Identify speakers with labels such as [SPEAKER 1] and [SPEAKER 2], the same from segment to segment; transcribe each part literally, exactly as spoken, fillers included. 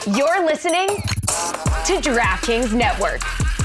[SPEAKER 1] You're listening to DraftKings Network.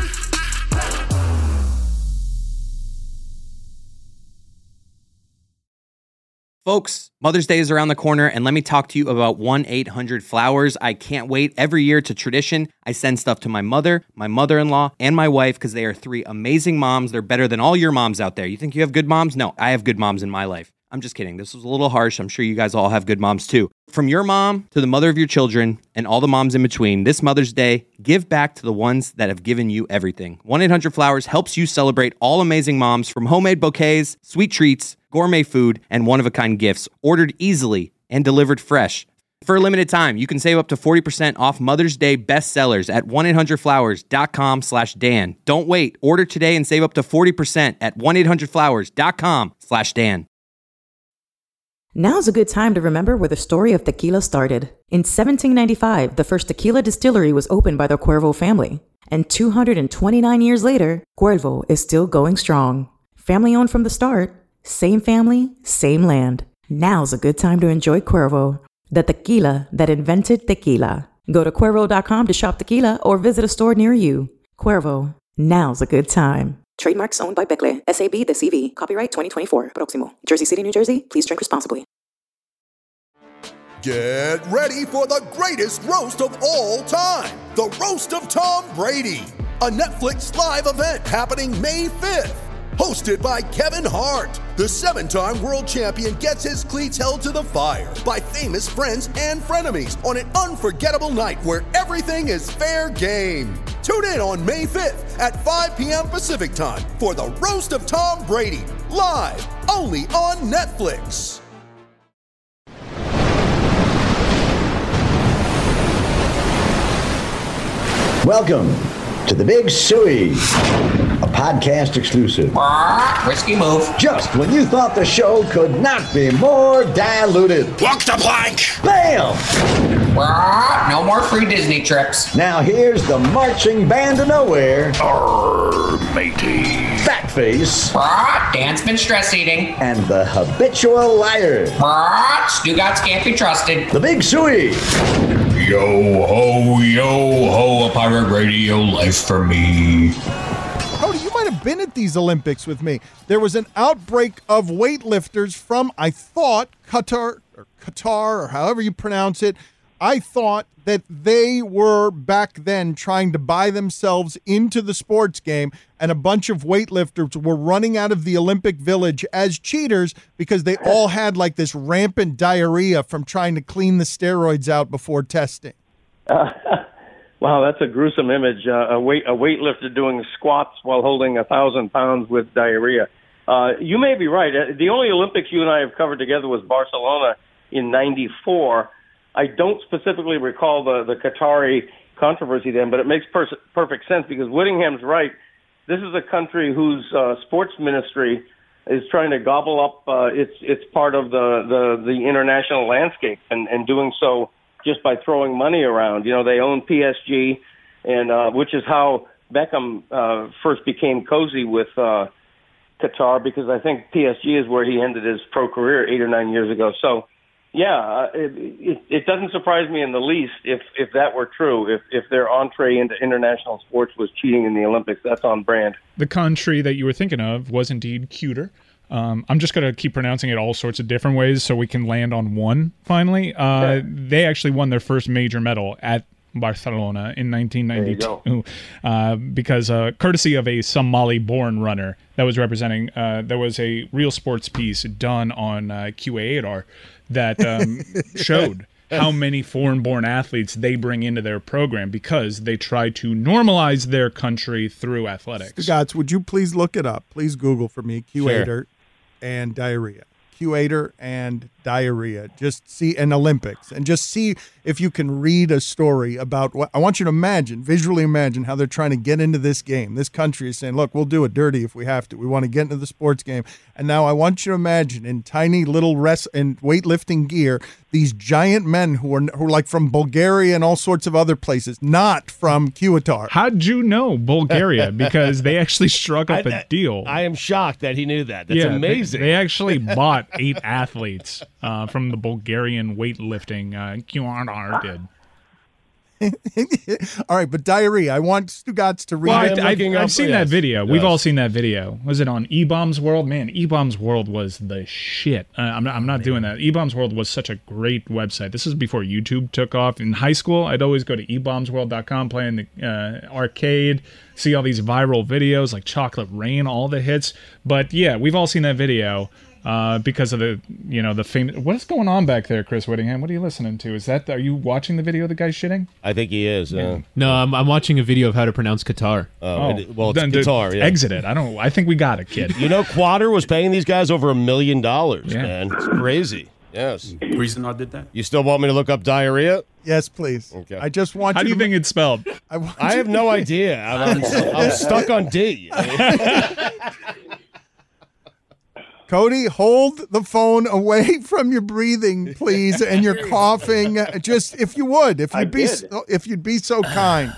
[SPEAKER 2] Folks, Mother's Day is around the corner, and let me talk to you about one eight hundred flowers. I can't wait. Every year, it's a tradition. I send stuff to my mother, my mother-in-law, and my wife because they are three amazing moms. They're better than all your moms out there. You think you have good moms? No, I have good moms in my life. I'm just kidding. This was a little harsh. I'm sure you guys all have good moms too. From your mom to the mother of your children and all the moms in between, this Mother's Day, give back to the ones that have given you everything. one eight hundred flowers helps you celebrate all amazing moms, from homemade bouquets, sweet treats, gourmet food, and one-of-a-kind gifts, ordered easily and delivered fresh. For a limited time, you can save up to forty percent off Mother's Day bestsellers at one eight hundred flowers dot com slash Dan. Don't wait. Order today and save up to forty percent at one eight hundred flowers dot com slash Dan.
[SPEAKER 3] Now's a good time to remember where the story of tequila started. In seventeen ninety-five, the first tequila distillery was opened by the Cuervo family. And two hundred twenty-nine years later, Cuervo is still going strong. Family owned from the start, same family, same land. Now's a good time to enjoy Cuervo, the tequila that invented tequila. Go to Cuervo dot com to shop tequila or visit a store near you. Cuervo, now's a good time. Trademarks owned by Becle, S A B The C V. Copyright twenty twenty-four. Proximo. Jersey City, New Jersey. Please drink responsibly.
[SPEAKER 4] Get ready for the greatest roast of all time. The Roast of Tom Brady. A Netflix live event happening May fifth. Hosted by Kevin Hart. The seven-time world champion gets his cleats held to the fire by famous friends and frenemies on an unforgettable night where everything is fair game. Tune in on May fifth at five p.m. Pacific time for the Roast of Tom Brady, live only on Netflix.
[SPEAKER 5] Welcome to the Big Suey, a podcast exclusive.
[SPEAKER 6] Risky move.
[SPEAKER 5] Just when you thought the show could not be more diluted.
[SPEAKER 6] Walk the plank.
[SPEAKER 5] Bam!
[SPEAKER 6] No more free Disney trips.
[SPEAKER 5] Now here's the marching band of nowhere.
[SPEAKER 6] Arr, matey.
[SPEAKER 5] Fat face.
[SPEAKER 6] Dan's been stress eating.
[SPEAKER 5] And the habitual liar.
[SPEAKER 6] Stugatz can't be trusted.
[SPEAKER 5] The Big Suey.
[SPEAKER 6] Yo ho, yo ho, a pirate radio life for me.
[SPEAKER 7] Cody, you might have been at these Olympics with me. There was an outbreak of weightlifters from, I thought, Qatar, or Qatar, or however you pronounce it. I thought that they were back then trying to buy themselves into the sports game, and a bunch of weightlifters were running out of the Olympic Village as cheaters because they all had like this rampant diarrhea from trying to clean the steroids out before testing.
[SPEAKER 8] Uh, wow, that's a gruesome image. Uh, a, weight, a weightlifter doing squats while holding a thousand pounds with diarrhea. Uh, you may be right. The only Olympics you and I have covered together was Barcelona in ninety-four. I don't specifically recall the, the Qatari controversy then, but it makes per- perfect sense because Whittingham's right. This is a country whose uh, sports ministry is trying to gobble up uh, its its part of the, the, the international landscape, and, and doing so just by throwing money around. You know, they own P S G, and uh, which is how Beckham uh, first became cozy with uh, Qatar, because I think P S G is where he ended his pro career eight or nine years ago. So, yeah, uh, it, it, it doesn't surprise me in the least if, if that were true. If if their entree into international sports was cheating in the Olympics, that's on brand.
[SPEAKER 9] The country that you were thinking of was indeed cuter. Um, I'm just going to keep pronouncing it all sorts of different ways so we can land on one finally. Uh, yeah. They actually won their first major medal at Barcelona in nineteen ninety-two uh, because uh, courtesy of a Somali-born runner that was representing, uh, there was a Real Sports piece done on uh, Q A eight R that um, showed how many foreign-born athletes they bring into their program because they try to normalize their country through athletics.
[SPEAKER 7] Stugatz, would you please look it up? Please Google for me Q eight R
[SPEAKER 9] Sure.
[SPEAKER 7] and diarrhea. Q eight R and diarrhea. Just see an Olympics and just see if you can read a story about what I want you to imagine, visually imagine how they're trying to get into this game. This country is saying, look, we'll do it dirty if we have to. We want to get into the sports game. And now I want you to imagine in tiny little rest and weightlifting gear, these giant men who are who are like from Bulgaria and all sorts of other places, not from Qatar.
[SPEAKER 9] How'd you know Bulgaria? Because they actually struck up
[SPEAKER 10] I,
[SPEAKER 9] a deal.
[SPEAKER 10] I am shocked that he knew that. That's
[SPEAKER 9] yeah,
[SPEAKER 10] amazing.
[SPEAKER 9] They, they actually bought eight athletes uh, from the Bulgarian weightlifting. Uh, Q R did.
[SPEAKER 7] All right, but diarrhea. I want Stugotz to read
[SPEAKER 9] Well,
[SPEAKER 7] it.
[SPEAKER 9] I, I, I've seen that video. We've all seen that video. Was it on E-Bombs World? Man, E-Bombs World was the shit. Uh, I'm not, I'm not doing that. E-Bombs World was such a great website. This is before YouTube took off. In high school, I'd always go to e bombs world dot com, play in the uh, arcade, see all these viral videos like Chocolate Rain, all the hits. But yeah, we've all seen that video. Uh, because of the, you know, the famous. What is going on back there, Chris Whittingham? What are you listening to? Is that? Are you watching the video of the guy shitting?
[SPEAKER 10] I think he is. Uh,
[SPEAKER 11] No, I'm, I'm watching a video of how to pronounce Qatar.
[SPEAKER 10] Oh, it- well, it's
[SPEAKER 9] then
[SPEAKER 10] Qatar, yeah.
[SPEAKER 9] Exit it. I don't. I think we got it, kid.
[SPEAKER 10] You know, Quater was paying these guys over a million dollars,
[SPEAKER 9] Yeah.
[SPEAKER 10] man. It's crazy. Yes.
[SPEAKER 12] Reason I did that?
[SPEAKER 10] You still want me to look up diarrhea?
[SPEAKER 7] Yes, please.
[SPEAKER 10] Okay.
[SPEAKER 7] I just want
[SPEAKER 9] How
[SPEAKER 7] you
[SPEAKER 9] do you
[SPEAKER 7] to
[SPEAKER 9] think it's spelled?
[SPEAKER 7] I, want
[SPEAKER 10] I
[SPEAKER 7] you-
[SPEAKER 10] have no idea. I'm, I'm, I'm stuck on D.
[SPEAKER 7] Cody, hold the phone away from your breathing, please, and your coughing. Just if you would, if
[SPEAKER 8] I
[SPEAKER 7] you'd be,
[SPEAKER 8] did.
[SPEAKER 7] so, if you'd be so kind.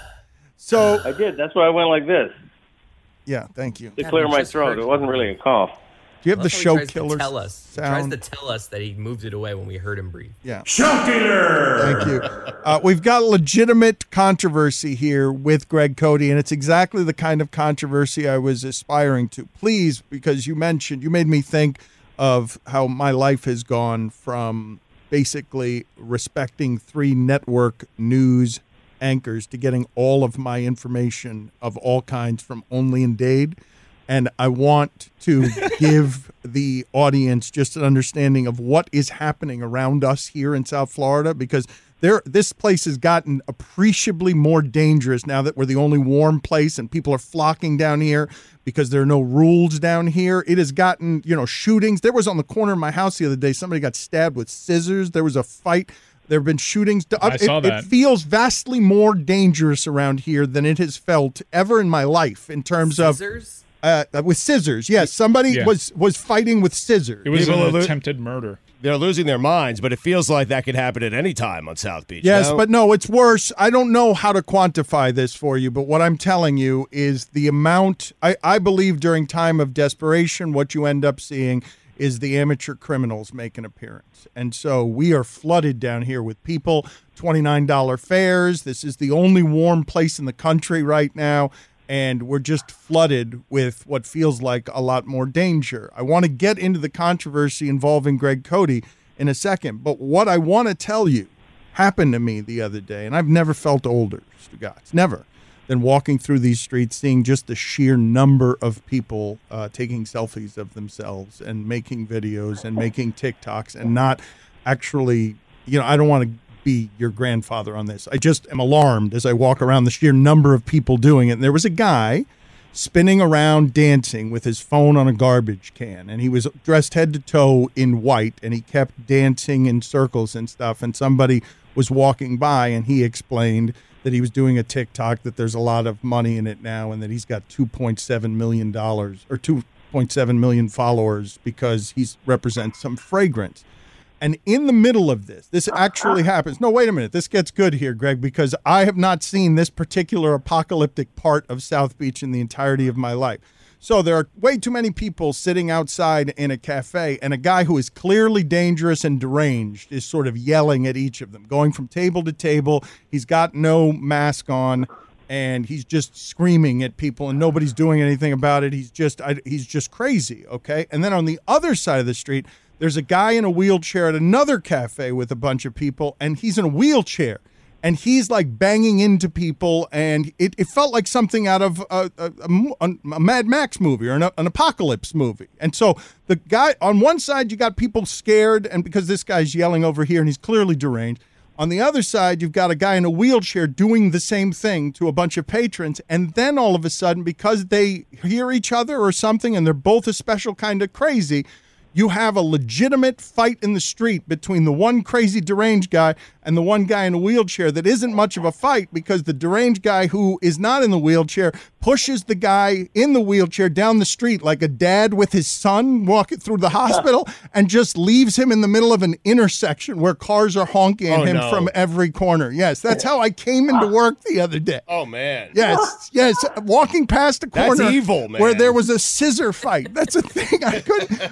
[SPEAKER 7] So
[SPEAKER 8] I did. That's why I went like this
[SPEAKER 7] yeah, thank you.
[SPEAKER 8] to clear my throat. It wasn't really a cough.
[SPEAKER 7] Do you have the
[SPEAKER 13] That's how
[SPEAKER 7] show
[SPEAKER 13] he tries to
[SPEAKER 7] killer
[SPEAKER 13] tell us. He
[SPEAKER 7] sound?
[SPEAKER 13] tries to tell us that he moved it away when we heard him breathe.
[SPEAKER 7] Yeah.
[SPEAKER 12] Show killer!
[SPEAKER 7] Thank you. Uh, we've got legitimate controversy here with Greg Cody, and it's exactly the kind of controversy I was aspiring to. Please, because you mentioned, you made me think of how my life has gone from basically respecting three network news anchors to getting all of my information of all kinds from Only in Dade. And I want to give the audience just an understanding of what is happening around us here in South Florida, because there, this place has gotten appreciably more dangerous now that we're the only warm place and people are flocking down here because there are no rules down here. It has gotten, you know, shootings. There was on the corner of my house the other day, somebody got stabbed with scissors. There was a fight. There have been shootings.
[SPEAKER 9] I
[SPEAKER 7] it,
[SPEAKER 9] saw that.
[SPEAKER 7] It feels vastly more dangerous around here than it has felt ever in my life in terms of...
[SPEAKER 13] Scissors?
[SPEAKER 7] Uh, with scissors, yes. Somebody
[SPEAKER 9] Yeah.
[SPEAKER 7] was was fighting with scissors.
[SPEAKER 9] It was
[SPEAKER 10] People are
[SPEAKER 9] an
[SPEAKER 10] lo-
[SPEAKER 9] attempted murder.
[SPEAKER 10] They're losing their minds, but it feels like that could happen at any time on South Beach.
[SPEAKER 7] Yes,
[SPEAKER 10] no?
[SPEAKER 7] but no, it's worse. I don't know how to quantify this for you, but what I'm telling you is the amount. I, I believe during time of desperation, what you end up seeing is the amateur criminals make an appearance. And so we are flooded down here with people, twenty-nine dollars fares. This is the only warm place in the country right now. And we're just flooded with what feels like a lot more danger. I want to get into the controversy involving Greg Cody in a second, but what I want to tell you happened to me the other day, and I've never felt older, Stugotz, never, than walking through these streets, seeing just the sheer number of people uh, taking selfies of themselves and making videos and making TikToks and not actually, you know, I don't want to be your grandfather on this. I just am alarmed as I walk around the sheer number of people doing it. And there was a guy spinning around dancing with his phone on a garbage can, and he was dressed head to toe in white, and he kept dancing in circles and stuff. And somebody was walking by, and he explained that he was doing a TikTok, that there's a lot of money in it now, and that he's got two point seven million dollars or two point seven million followers because he represents some fragrance. And in the middle of this, this actually happens. No, wait a minute. This gets good here, Greg, because I have not seen this particular apocalyptic part of South Beach in the entirety of my life. So there are way too many people sitting outside in a cafe, and a guy who is clearly dangerous and deranged is sort of yelling at each of them, going from table to table. He's got no mask on, and he's just screaming at people, and nobody's doing anything about it. He's just I, he's just crazy, okay? And then on the other side of the street, there's a guy in a wheelchair at another cafe with a bunch of people, and he's in a wheelchair, and he's like banging into people, and it, it felt like something out of a, a, a, a Mad Max movie or an, an apocalypse movie. And so the guy, on one side, you got people scared, and because this guy's yelling over here, and he's clearly deranged. On the other side, you've got a guy in a wheelchair doing the same thing to a bunch of patrons, and then all of a sudden, because they hear each other or something, and they're both a special kind of crazy, you have a legitimate fight in the street between the one crazy deranged guy and the one guy in a wheelchair that isn't much of a fight, because the deranged guy who is not in the wheelchair pushes the guy in the wheelchair down the street like a dad with his son walking through the hospital and just leaves him in the middle of an intersection where cars are honking at
[SPEAKER 10] Oh,
[SPEAKER 7] him
[SPEAKER 10] no.
[SPEAKER 7] from every corner. Yes, that's how I came into work the other day.
[SPEAKER 10] Oh, man.
[SPEAKER 7] Yes, yes. Walking past a
[SPEAKER 10] That's
[SPEAKER 7] corner
[SPEAKER 10] evil, man.
[SPEAKER 7] where there was a scissor fight. That's a thing I couldn't I couldn't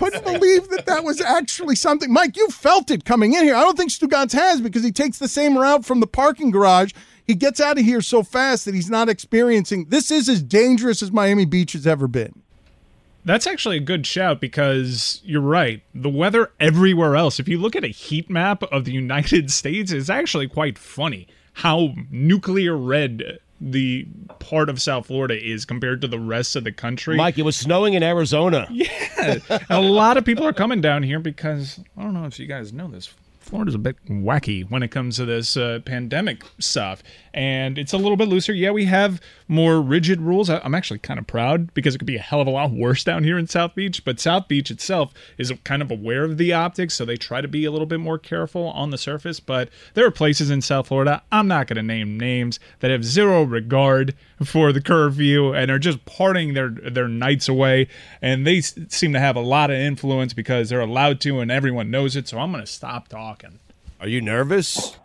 [SPEAKER 7] couldn't believe that that was actually something. Mike, you felt it coming in here. I don't think Stugotz has because he takes the same route from the parking garage. He gets out of here so fast that he's not experiencing. This is as dangerous as Miami Beach has ever been.
[SPEAKER 9] That's actually a good shout because you're right. The weather everywhere else, if you look at a heat map of the United States, it's actually quite funny how nuclear red the part of South Florida is compared to the rest of the country.
[SPEAKER 10] Mike, it was snowing in Arizona.
[SPEAKER 9] Yeah. A lot of people are coming down here because, I don't know if you guys know this, Florida's a bit wacky when it comes to this uh, pandemic stuff, and it's a little bit looser. Yeah, we have more rigid rules. I- I'm actually kind of proud because it could be a hell of a lot worse down here in South Beach, but South Beach itself is kind of aware of the optics, so they try to be a little bit more careful on the surface, but there are places in South Florida, I'm not going to name names, that have zero regard for the curfew and are just partying their, their nights away, and they s- seem to have a lot of influence because they're allowed to and everyone knows it, so I'm going to stop talking.
[SPEAKER 10] Are you nervous?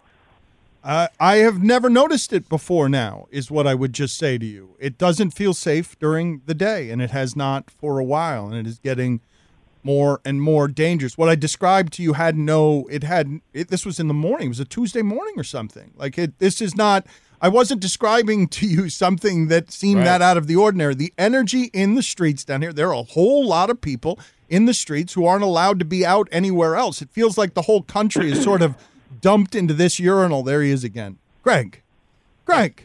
[SPEAKER 7] Uh, I have never noticed it before now, is what I would just say to you. It doesn't feel safe during the day, and it has not for a while, and it is getting more and more dangerous. What I described to you had no, it had, it, this was in the morning. It was a Tuesday morning or something. Like, it. This is not, I wasn't describing to you something that seemed
[SPEAKER 10] Right.
[SPEAKER 7] that out of the ordinary. The energy in the streets down here, there are a whole lot of people in the streets who aren't allowed to be out anywhere else. It feels like the whole country is sort of dumped into this urinal. There he is again. Greg. Greg.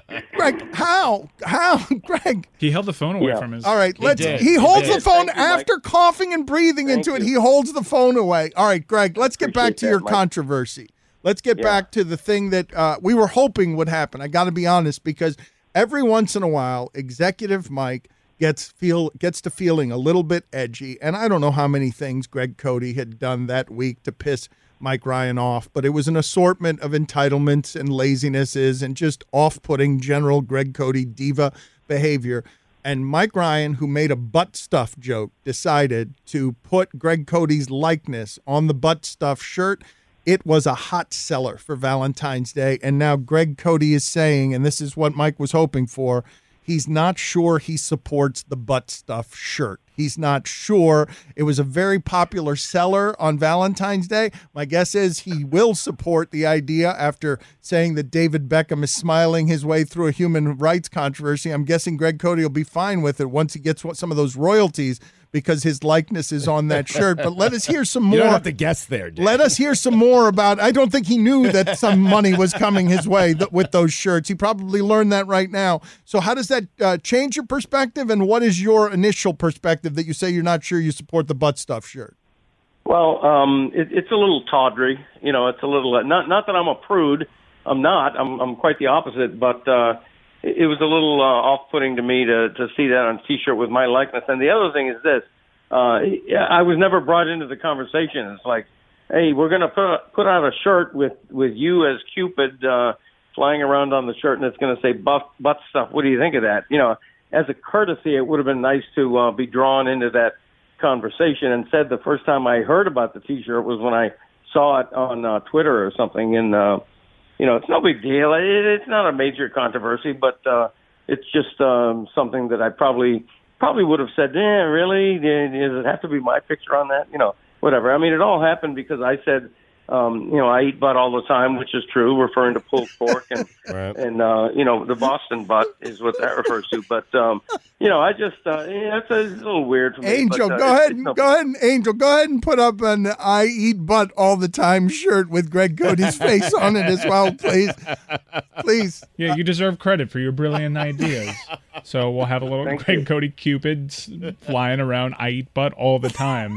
[SPEAKER 7] Greg, how? How? Greg.
[SPEAKER 9] He held the phone away
[SPEAKER 8] Yeah.
[SPEAKER 9] from his...
[SPEAKER 7] All right,
[SPEAKER 10] He
[SPEAKER 7] let's
[SPEAKER 10] did.
[SPEAKER 7] he
[SPEAKER 10] He
[SPEAKER 7] holds
[SPEAKER 10] did.
[SPEAKER 7] the phone
[SPEAKER 8] Thank you, Mike.
[SPEAKER 7] after coughing and breathing
[SPEAKER 8] Thank
[SPEAKER 7] into it.
[SPEAKER 8] you.
[SPEAKER 7] He holds the phone away. All right, Greg, let's get back
[SPEAKER 8] Appreciate
[SPEAKER 7] to your
[SPEAKER 8] that, Mike.
[SPEAKER 7] controversy. Let's get
[SPEAKER 8] Yeah.
[SPEAKER 7] back to the thing that uh, we were hoping would happen. I got to be honest, because every once in a while, Executive Mike gets feel gets to feeling a little bit edgy, and I don't know how many things Greg Cody had done that week to piss Mike Ryan off, but it was an assortment of entitlements and lazinesses and just off-putting general Greg Cody diva behavior. And Mike Ryan, who made a butt stuff joke, decided to put Greg Cody's likeness on the butt stuff shirt. It was a hot seller for Valentine's Day. And now Greg Cody is saying, and this is what Mike was hoping for, he's not sure he supports the butt stuff shirt. He's not sure. It was a very popular seller on Valentine's Day. My guess is he will support the idea after saying that David Beckham is smiling his way through a human rights controversy. I'm guessing Greg Cody will be fine with it once he gets some of those royalties because his likeness is on that shirt. But let us hear some more.
[SPEAKER 10] You don't have to guess there, Dave.
[SPEAKER 7] Let us hear some more about. I don't think he knew that some money was coming his way th- with those shirts. He probably learned that right now. So how does that uh, change your perspective? And what is your initial perspective that you say you're not sure you support the butt stuff shirt?
[SPEAKER 8] Well, um, it, it's a little tawdry. You know, it's a little uh, not not that I'm a prude. I'm not. I'm I'm quite the opposite. But uh, it, it was a little uh, off-putting to me to to see that on a T-shirt with my likeness. And the other thing is this: uh, I was never brought into the conversation. It's like, hey, we're going to put put out a shirt with with you as Cupid uh, flying around on the shirt, and it's going to say butt butt stuff. What do you think of that? You know, as a courtesy, it would have been nice to uh, be drawn into that conversation. And said the first time I heard about the T-shirt was when I saw it on uh, Twitter or something. And uh, you know, it's no big deal. It, it's not a major controversy, but uh, it's just um, something that I probably probably would have said, "Yeah, really? Does it have to be my picture on that?" You know, whatever. I mean, it all happened because I said, um, you know, I eat butt all the time, which is true, referring to pulled pork and
[SPEAKER 10] Right.
[SPEAKER 8] and uh, you know, the Boston butt is what that refers to. But um, you know, I just uh, yeah, it's a, it's a little weird for me.
[SPEAKER 7] Angel,
[SPEAKER 8] but, uh,
[SPEAKER 7] go
[SPEAKER 8] it's-
[SPEAKER 7] ahead,
[SPEAKER 8] it's
[SPEAKER 7] and
[SPEAKER 8] no-
[SPEAKER 7] go ahead, and Angel, go ahead and put up an "I eat butt all the time" shirt with Greg Cody's face on it as well, please, please.
[SPEAKER 9] Yeah, you deserve credit for your brilliant ideas. So we'll have a little
[SPEAKER 8] Thank
[SPEAKER 9] Greg
[SPEAKER 8] you.
[SPEAKER 9] Cody Cupids flying around. I eat butt all the time.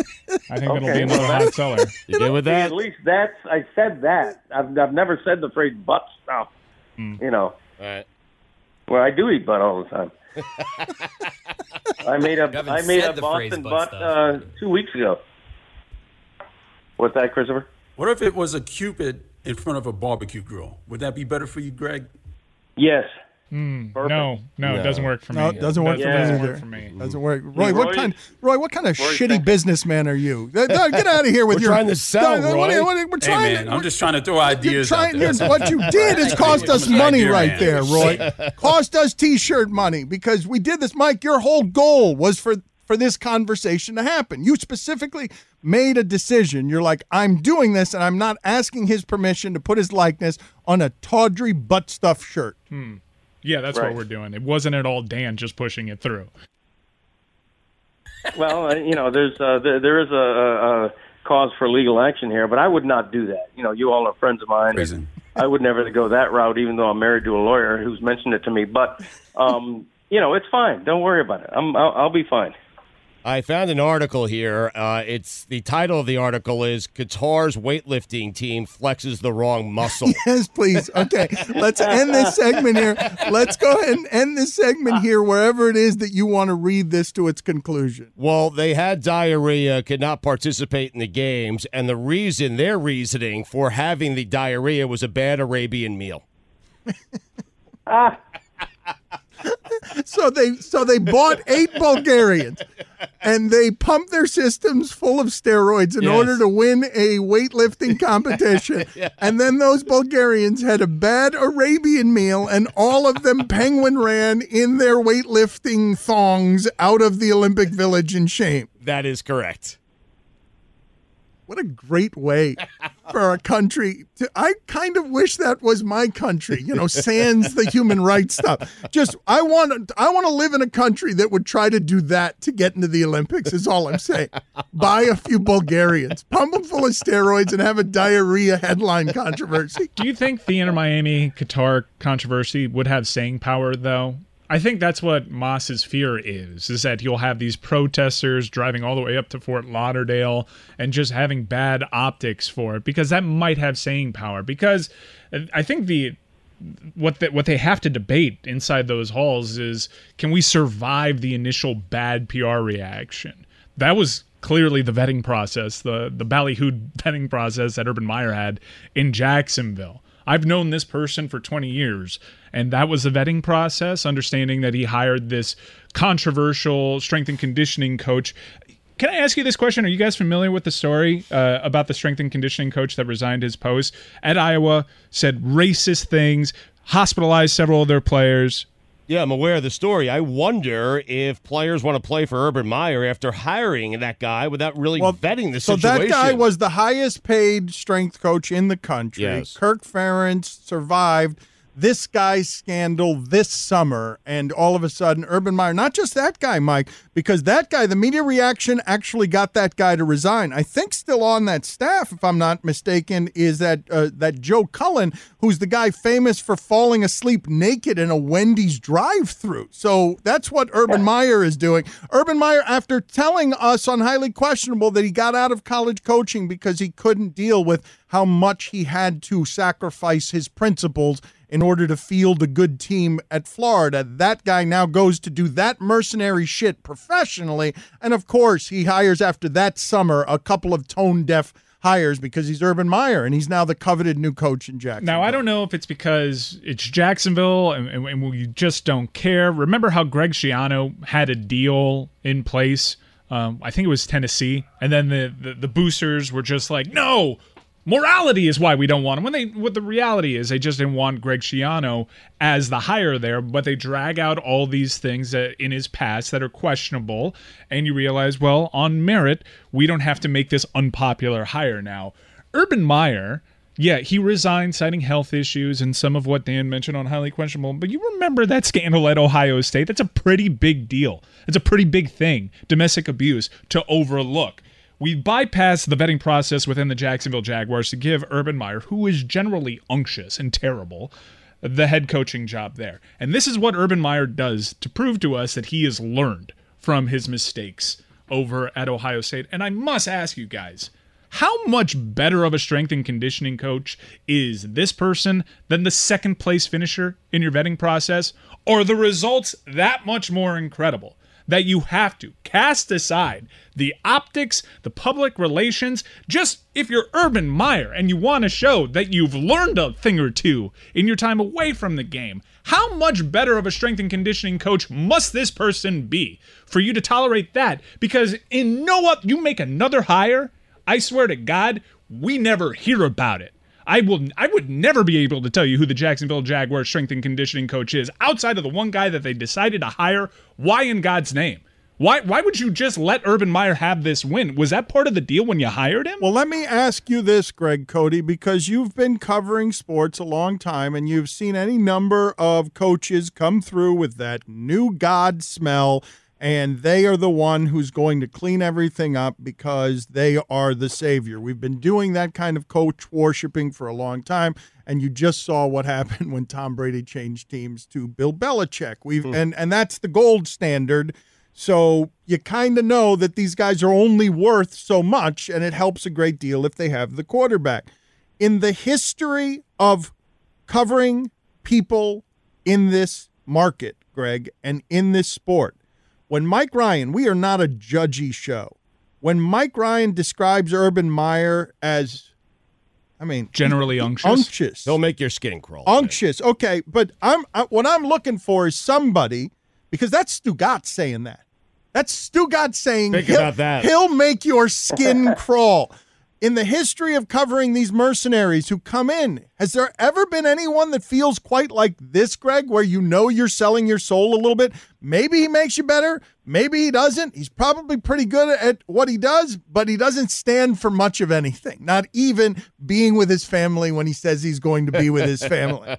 [SPEAKER 9] I think that'll be
[SPEAKER 8] Okay,
[SPEAKER 9] another
[SPEAKER 8] well,
[SPEAKER 9] hot
[SPEAKER 8] that's-
[SPEAKER 9] seller.
[SPEAKER 10] You good with
[SPEAKER 8] See,
[SPEAKER 10] that?
[SPEAKER 8] At least that's I said that. I've I've never said the phrase butt stuff.
[SPEAKER 9] Mm.
[SPEAKER 8] You know,
[SPEAKER 10] All right.
[SPEAKER 8] where I do eat butt all the time. I made a
[SPEAKER 13] haven't
[SPEAKER 8] I made
[SPEAKER 13] said
[SPEAKER 8] a
[SPEAKER 13] the phrase
[SPEAKER 8] Boston
[SPEAKER 13] butt
[SPEAKER 8] butt
[SPEAKER 13] stuff.
[SPEAKER 8] uh, two weeks ago. What's that, Christopher?
[SPEAKER 12] What if it was a Cupid in front of a barbecue grill? Would that be better for you, Greg?
[SPEAKER 8] Yes.
[SPEAKER 9] Mm,
[SPEAKER 8] Perfect.
[SPEAKER 9] no, no,
[SPEAKER 10] No.
[SPEAKER 9] it doesn't work for me.
[SPEAKER 7] No, it doesn't work
[SPEAKER 8] for
[SPEAKER 7] for
[SPEAKER 8] me
[SPEAKER 7] me
[SPEAKER 9] doesn't
[SPEAKER 7] either.
[SPEAKER 9] work for me.
[SPEAKER 7] Doesn't work. Roy,
[SPEAKER 8] Roy-
[SPEAKER 7] what kind? Roy, what kind of
[SPEAKER 8] Roy's
[SPEAKER 7] shitty
[SPEAKER 8] thinking-
[SPEAKER 7] businessman are you? Get out of here with
[SPEAKER 10] We're
[SPEAKER 7] your.
[SPEAKER 10] trying to sell,
[SPEAKER 7] No, no, what are you-
[SPEAKER 10] Roy.
[SPEAKER 7] what are you- We're
[SPEAKER 12] Hey,
[SPEAKER 7] trying.
[SPEAKER 12] man,
[SPEAKER 7] to,
[SPEAKER 12] I'm just trying to throw
[SPEAKER 7] You're
[SPEAKER 12] ideas out
[SPEAKER 7] trying,
[SPEAKER 12] there.
[SPEAKER 7] here's what you did is cost us
[SPEAKER 12] I'm an
[SPEAKER 7] money
[SPEAKER 12] idea
[SPEAKER 7] right
[SPEAKER 12] man.
[SPEAKER 7] there, Roy. Cost us T-shirt money because we did this, Mike. Your whole goal was for for this conversation to happen. You specifically made a decision. You're like, I'm doing this, and I'm not asking his permission to put his likeness on a tawdry butt stuff shirt.
[SPEAKER 9] Hmm. Yeah, that's
[SPEAKER 8] Right.
[SPEAKER 9] what we're doing. It wasn't at all Dan just pushing it through.
[SPEAKER 8] Well, uh, you know, there's uh, there, there is a, a, a cause for legal action here, but I would not do that. You know, you all are friends of mine.
[SPEAKER 12] Reason.
[SPEAKER 8] I would never go that route, even though I'm married to a lawyer who's mentioned it to me. But, um, you know, it's fine. Don't worry about it. I'm, I'll, I'll be fine.
[SPEAKER 10] I found an article here. Uh, it's the title of the article is Qatar's weightlifting team flexes the wrong muscle.
[SPEAKER 7] Yes, please. Okay, let's end this segment here. Let's go ahead and end this segment here wherever it is that you want to read this to its conclusion.
[SPEAKER 10] Well, they had diarrhea, could not participate in the games, and the reason, their reasoning for having the diarrhea was a bad Arabian meal.
[SPEAKER 8] Ah.
[SPEAKER 7] So they so they bought eight Bulgarians, and they pumped their systems full of steroids in
[SPEAKER 10] Yes.
[SPEAKER 7] order to win a weightlifting competition.
[SPEAKER 10] Yeah.
[SPEAKER 7] And then those Bulgarians had a bad Arabian meal, and all of them penguin ran in their weightlifting thongs out of the Olympic Village in shame.
[SPEAKER 10] That is correct.
[SPEAKER 7] What a great way for a country to, I kind of wish that was my country, you know, sans the human rights stuff. Just, I want, I want to live in a country that would try to do that to get into the Olympics is all I'm saying. Buy a few Bulgarians, pump them full of steroids, and have a diarrhea headline controversy.
[SPEAKER 9] Do you think the Inter Miami Qatar controversy would have saying power, though? I think that's what Moss's fear is, is that you'll have these protesters driving all the way up to Fort Lauderdale and just having bad optics for it, because that might have saying power. Because I think the what the, what they have to debate inside those halls is, can we survive the initial bad P R reaction? That was clearly the vetting process, the, the ballyhooed vetting process that Urban Meyer had in Jacksonville. I've known this person for twenty years, and that was the vetting process, understanding that he hired this controversial strength and conditioning coach. Can I ask you this question? Are you guys familiar with the story uh, about the strength and conditioning coach that resigned his post at Iowa, said racist things, hospitalized several of their players?
[SPEAKER 10] Yeah, I'm aware of the story. I wonder if players want to play for Urban Meyer after hiring that guy without really
[SPEAKER 7] Well,
[SPEAKER 10] vetting the
[SPEAKER 7] So
[SPEAKER 10] situation.
[SPEAKER 7] that guy was the highest paid strength coach in the country.
[SPEAKER 10] Yes.
[SPEAKER 7] Kirk Ferentz survived this guy's scandal this summer, and all of a sudden Urban Meyer, not just that guy, Mike, because that guy, the media reaction actually got that guy to resign. I think still on that staff, if I'm not mistaken, is that uh, that Joe Cullen, who's the guy famous for falling asleep naked in a Wendy's drive-thru. So that's what Urban Meyer is doing. Urban Meyer, after telling us on Highly Questionable that he got out of college coaching because he couldn't deal with how much he had to sacrifice his principles in order to field a good team at Florida. That guy now goes to do that mercenary shit professionally. And of course, he hires after that summer a couple of tone-deaf hires because he's Urban Meyer, and he's now the coveted new coach in Jacksonville.
[SPEAKER 9] Now, I don't know if it's because it's Jacksonville and, and, and we just don't care. Remember how Greg Schiano had a deal in place? Um, I think it was Tennessee. And then the, the, the boosters were just like, no, morality is why we don't want him. When they, what the reality is, they just didn't want Greg Schiano as the hire there, but they drag out all these things that in his past that are questionable, and you realize, well, on merit, we don't have to make this unpopular hire now. Urban Meyer, yeah, he resigned citing health issues and some of what Dan mentioned on Highly Questionable, but you remember that scandal at Ohio State? That's a pretty big deal. It's a pretty big thing, domestic abuse, to overlook. We bypassed the vetting process within the Jacksonville Jaguars to give Urban Meyer, who is generally unctuous and terrible, the head coaching job there. And this is what Urban Meyer does to prove to us that he has learned from his mistakes over at Ohio State. And I must ask you guys, how much better of a strength and conditioning coach is this person than the second place finisher in your vetting process? Or the results that much more incredible that you have to cast aside the optics, the public relations? Just if you're Urban Meyer and you want to show that you've learned a thing or two in your time away from the game, how much better of a strength and conditioning coach must this person be for you to tolerate that? Because in no what you make another hire, I swear to God, we never hear about it. I will. I would never be able to tell you who the Jacksonville Jaguars strength and conditioning coach is outside of the one guy that they decided to hire. Why in God's name? Why why would you just let Urban Meyer have this win? Was that part of the deal when you hired him?
[SPEAKER 7] Well, let me ask you this, Greg Cody, because you've been covering sports a long time and you've seen any number of coaches come through with that new God smell, and they are the one who's going to clean everything up because they are the savior. We've been doing that kind of coach worshiping for a long time, and you just saw what happened when Tom Brady changed teams to Bill Belichick. We've mm. and and that's the gold standard. So you kind of know that these guys are only worth so much, and it helps a great deal if they have the quarterback. In the history of covering people in this market, Greg, and in this sport, when Mike Ryan, we are not a judgy show. When Mike Ryan describes Urban Meyer as, I mean,
[SPEAKER 9] generally unctuous,
[SPEAKER 7] unctuous,
[SPEAKER 10] he'll make your skin crawl.
[SPEAKER 7] Unctuous, okay, but I'm I, what I'm looking for is somebody, because that's Stugatz saying that. That's Stugatz saying
[SPEAKER 10] Think
[SPEAKER 7] he'll,
[SPEAKER 10] about that.
[SPEAKER 7] he'll make your skin crawl. In the history of covering these mercenaries who come in, has there ever been anyone that feels quite like this, Greg, where you know you're selling your soul a little bit? Maybe he makes you better. Maybe he doesn't. He's probably pretty good at what he does, but he doesn't stand for much of anything, not even being with his family when he says he's going to be with his family.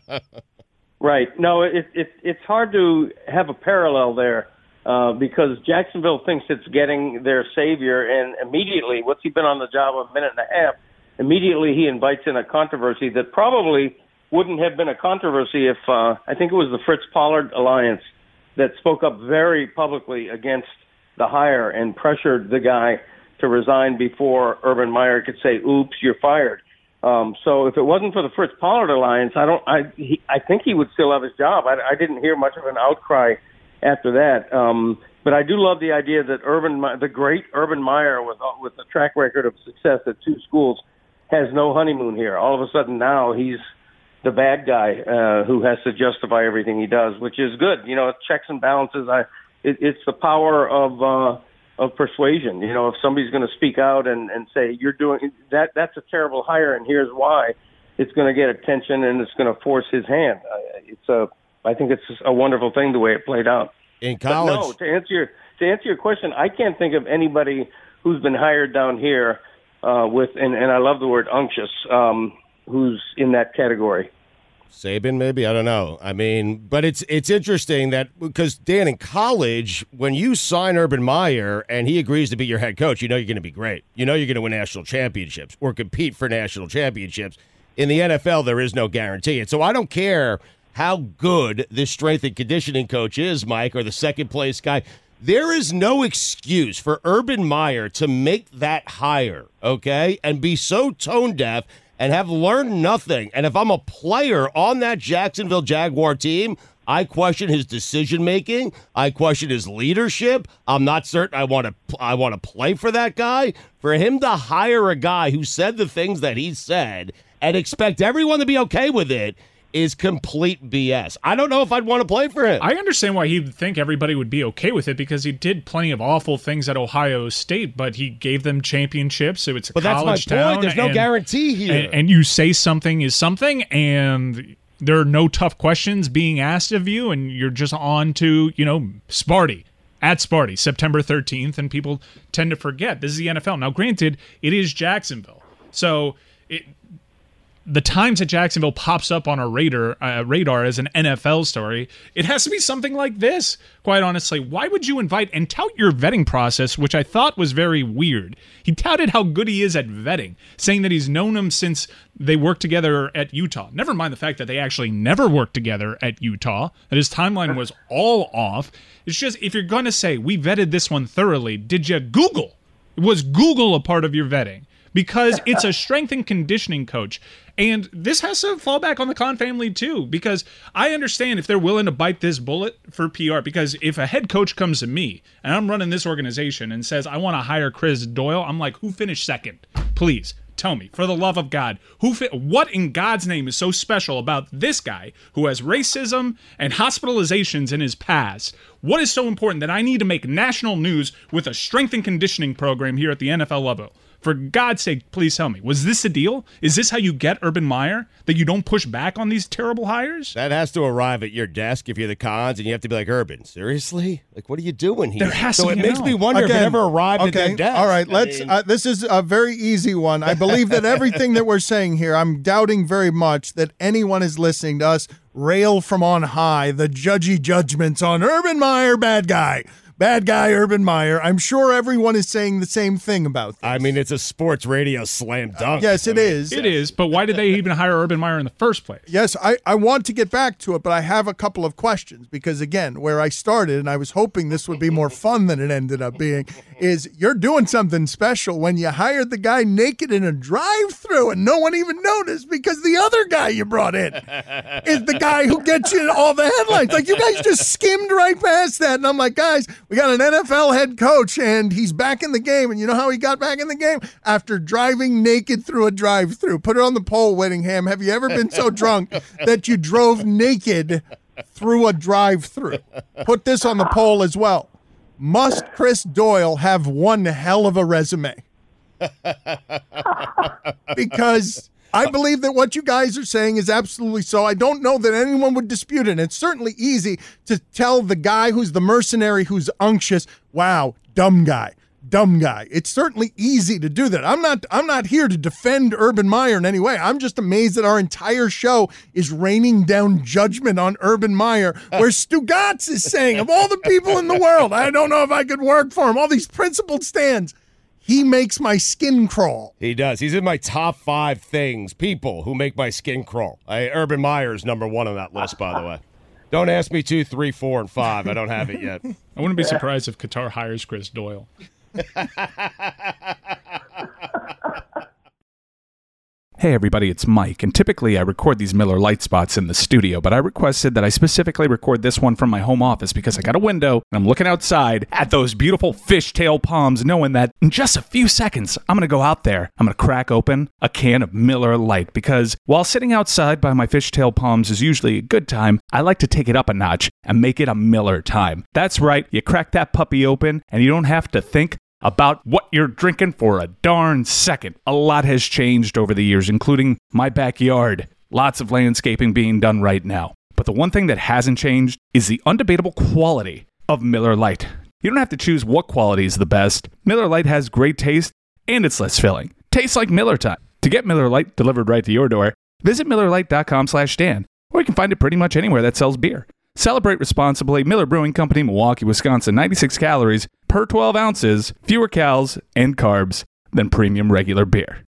[SPEAKER 8] Right. No, it, it, it's hard to have a parallel there. Uh, because Jacksonville thinks it's getting their savior, and immediately, what's he been on the job a minute and a half, immediately he invites in a controversy that probably wouldn't have been a controversy if, uh, I think it was the Fritz Pollard Alliance that spoke up very publicly against the hire and pressured the guy to resign before Urban Meyer could say, oops, you're fired. Um, so if it wasn't for the Fritz Pollard Alliance, I don't, I, he, I think he would still have his job. I, I didn't hear much of an outcry after that. Um, but I do love the idea that Urban, the great Urban Meyer, with with a track record of success at two schools, has no honeymoon here. All of a sudden now he's the bad guy uh, who has to justify everything he does, which is good. You know, checks and balances. I, it, it's the power of uh, of persuasion. You know, if somebody's going to speak out and, and say you're doing that, that's a terrible hire, and here's why, it's going to get attention and it's going to force his hand. Uh, it's a I think it's a wonderful thing the way it played out.
[SPEAKER 10] In college,
[SPEAKER 8] but no, to answer your to answer your question, I can't think of anybody who's been hired down here uh, with, and, and I love the word unctuous, um, who's in that category.
[SPEAKER 10] Saban, maybe, I don't know. I mean, but it's it's interesting that because Dan, in college, when you sign Urban Meyer and he agrees to be your head coach, you know you're going to be great. You know you're going to win national championships or compete for national championships. In the N F L, there is no guarantee, and so I don't care how good this strength and conditioning coach is, Mike, or the second place guy. There is no excuse for Urban Meyer to make that hire, okay, and be so tone deaf and have learned nothing. And if I'm a player on that Jacksonville Jaguar team, I question his decision making. I question his leadership. I'm not certain I want to. I want to play for that guy. For him to hire a guy who said the things that he said and expect everyone to be okay with it is complete B S. I don't know if I'd want to play for him.
[SPEAKER 9] I understand why he'd think everybody would be okay with it, because he did plenty of awful things at Ohio State, but he gave them championships, so it's a
[SPEAKER 10] but
[SPEAKER 9] college
[SPEAKER 10] that's my
[SPEAKER 9] town.
[SPEAKER 10] point. There's no
[SPEAKER 9] and,
[SPEAKER 10] guarantee here.
[SPEAKER 9] And, and you say something is something, and there are no tough questions being asked of you, and you're just on to, you know, Sparty. At Sparty, September thirteenth, and people tend to forget. This is the N F L. Now, granted, it is Jacksonville, so it the times that Jacksonville pops up on a radar, uh, radar as an N F L story, it has to be something like this, quite honestly. Why would you invite and tout your vetting process, which I thought was very weird? He touted how good he is at vetting, saying that he's known him since they worked together at Utah. Never mind the fact that they actually never worked together at Utah, that his timeline was all off. It's just, if you're going to say, we vetted this one thoroughly, did you Google? Was Google a part of your vetting? Because it's a strength and conditioning coach. And this has to fall back on the Khan family too, because I understand if they're willing to bite this bullet for P R, because if a head coach comes to me and I'm running this organization and says, I want to hire Chris Doyle, I'm like, who finished second? Please tell me, for the love of God, who fi- what in God's name is so special about this guy who has racism and hospitalizations in his past? What is so important that I need to make national news with a strength and conditioning program here at the N F L level? For God's sake, please tell me, was this a deal? Is this how you get Urban Meyer? That you don't push back on these terrible hires?
[SPEAKER 10] That has to arrive at your desk if you're the Cons, and you have to be like, Urban, seriously? Like, what are you doing here?
[SPEAKER 9] There has
[SPEAKER 10] so
[SPEAKER 9] to
[SPEAKER 10] it
[SPEAKER 9] be
[SPEAKER 10] makes
[SPEAKER 9] no.
[SPEAKER 10] me wonder
[SPEAKER 7] Again,
[SPEAKER 10] if it ever arrived
[SPEAKER 7] okay,
[SPEAKER 10] at their desk.
[SPEAKER 7] all right,
[SPEAKER 10] I
[SPEAKER 7] let's.
[SPEAKER 10] mean-
[SPEAKER 7] Uh, this is a very easy one. I believe that everything that we're saying here, I'm doubting very much that anyone is listening to us rail from on high the judgy judgments on Urban Meyer, bad guy. Bad guy, Urban Meyer. I'm sure everyone is saying the same thing about this.
[SPEAKER 10] I mean, it's a sports radio slam dunk.
[SPEAKER 7] Yes, it
[SPEAKER 10] I mean,
[SPEAKER 7] is.
[SPEAKER 9] It is, but why did they even hire Urban Meyer in the first place?
[SPEAKER 7] Yes, I, I want to get back to it, but I have a couple of questions because, again, where I started, and I was hoping this would be more fun than it ended up being, is you're doing something special when you hired the guy naked in a drive-thru and no one even noticed because the other guy you brought in is the guy who gets you all the headlines. Like, you guys just skimmed right past that, and I'm like, guys, we got an N F L head coach, and he's back in the game, and you know how he got back in the game? After driving naked through a drive-thru. Put it on the poll, Whittingham. Have you ever been so drunk that you drove naked through a drive-thru? Put this on the poll as well. Must Chris Doyle have one hell of a resume? Because I believe that what you guys are saying is absolutely so. I don't know that anyone would dispute it. And it's certainly easy to tell the guy who's the mercenary, who's unctuous, wow, dumb guy, dumb guy. It's certainly easy to do that. I'm not I'm not here to defend Urban Meyer in any way. I'm just amazed that our entire show is raining down judgment on Urban Meyer, where Stugatz is saying, of all the people in the world, I don't know if I could work for him. All these principled stands. He makes my skin crawl.
[SPEAKER 10] He does. He's in my top five things, people who make my skin crawl. I, Urban Meyer's number one on that list, by the way. Don't ask me two, three, four, and five. I don't have it yet.
[SPEAKER 9] I wouldn't be surprised if Qatar hires Chris Doyle.
[SPEAKER 14] Hey everybody, it's Mike, and typically I record these Miller Lite spots in the studio, but I requested that I specifically record this one from my home office because I got a window and I'm looking outside at those beautiful fishtail palms, knowing that in just a few seconds I'm going to go out there, I'm going to crack open a can of Miller Lite, because while sitting outside by my fishtail palms is usually a good time, I like to take it up a notch and make it a Miller time. That's right, you crack that puppy open and you don't have to think about what you're drinking for a darn second. A lot has changed over the years, including my backyard. Lots of landscaping being done right now. But the one thing that hasn't changed is the undebatable quality of Miller Lite. You don't have to choose what quality is the best. Miller Lite has great taste, and it's less filling. Tastes like Miller time. To get Miller Lite delivered right to your door, visit Miller Lite dot com slash Dan, or you can find it pretty much anywhere that sells beer. Celebrate responsibly. Miller Brewing Company, Milwaukee, Wisconsin. ninety-six calories per twelve ounces, fewer calories and carbs than premium regular beer.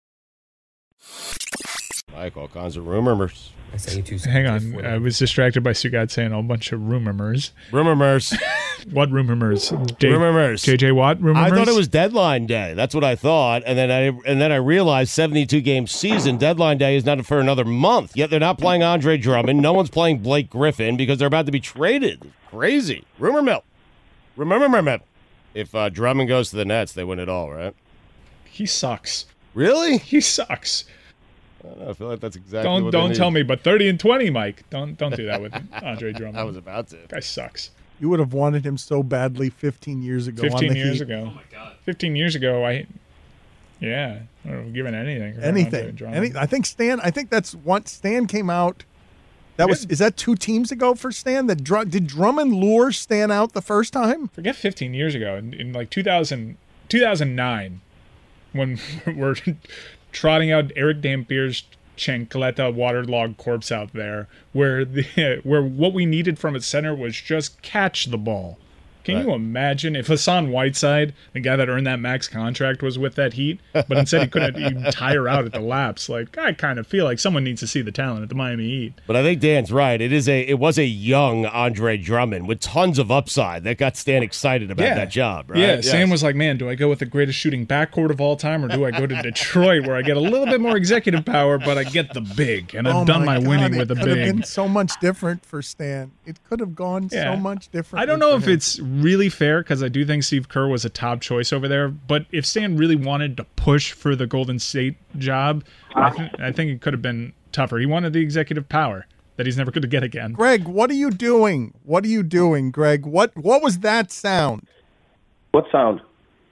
[SPEAKER 10] Mike, all kinds of rumors.
[SPEAKER 9] Hang on, I was distracted by Sugat saying a bunch of rumors.
[SPEAKER 10] Rumors.
[SPEAKER 9] What rumors? J-
[SPEAKER 10] Rumors.
[SPEAKER 9] J J Watt rumors?
[SPEAKER 10] I thought it was deadline day. That's what I thought, and then I and then I realized seventy-two game season deadline day is not for another month. Yet they're not playing Andre Drummond. No one's playing Blake Griffin because they're about to be traded. Crazy. Rumor mill. Remember, mill. If uh, Drummond goes to the Nets, they win it all, right?
[SPEAKER 9] He sucks.
[SPEAKER 10] Really?
[SPEAKER 9] He sucks.
[SPEAKER 10] I, don't know, I feel like that's exactly
[SPEAKER 9] Don't
[SPEAKER 10] what
[SPEAKER 9] don't
[SPEAKER 10] they
[SPEAKER 9] tell
[SPEAKER 10] need.
[SPEAKER 9] me, but thirty and twenty, Mike. Don't don't do that with Andre Drummond.
[SPEAKER 10] I was about to.
[SPEAKER 9] Guy sucks.
[SPEAKER 7] You would have wanted him so badly fifteen years ago.
[SPEAKER 9] Fifteen
[SPEAKER 7] on the
[SPEAKER 9] years
[SPEAKER 7] Heat.
[SPEAKER 9] ago. Oh my god. Fifteen years ago, I. Yeah, I would have given anything. for Andre
[SPEAKER 7] Anything.
[SPEAKER 9] Drummond.
[SPEAKER 7] Any, I think Stan. I think that's what Stan came out. That was. Is that two teams ago for Stan? That Dr- did Drummond lure Stan out the first time?
[SPEAKER 9] Forget fifteen years ago. In, in like two thousand, two thousand nine, when we're trotting out Eric Dampier's chancleta waterlogged corpse out there, where the where what we needed from a center was just catch the ball. Can
[SPEAKER 10] Right.
[SPEAKER 9] you imagine if Hassan Whiteside, the guy that earned that max contract, was with that Heat, but instead he couldn't even tire out at the laps? Like, I kind of feel like someone needs to see the talent at the Miami Heat.
[SPEAKER 10] But I think Dan's right. It is a it was a young Andre Drummond with tons of upside that got Stan excited about
[SPEAKER 9] Yeah.
[SPEAKER 10] that job, right?
[SPEAKER 9] Yeah,
[SPEAKER 10] Yes.
[SPEAKER 9] Sam was like, man, do I go with the greatest shooting backcourt of all time, or do I go to Detroit where I get a little bit more executive power, but I get the big? And I've
[SPEAKER 7] Oh
[SPEAKER 9] done my,
[SPEAKER 7] God,
[SPEAKER 9] winning
[SPEAKER 7] it
[SPEAKER 9] with the
[SPEAKER 7] could have been
[SPEAKER 9] big.
[SPEAKER 7] so much different for Stan. It could have gone
[SPEAKER 9] Yeah.
[SPEAKER 7] so much different.
[SPEAKER 9] I don't know if it's really fair, because I do think Steve Kerr was a top choice over there, but if Stan really wanted to push for the Golden State job, I, th- I think it could have been tougher. He wanted the executive power that he's never going to get again.
[SPEAKER 7] Greg, what are you doing? What are you doing, Greg? What What was that sound?
[SPEAKER 8] What sound?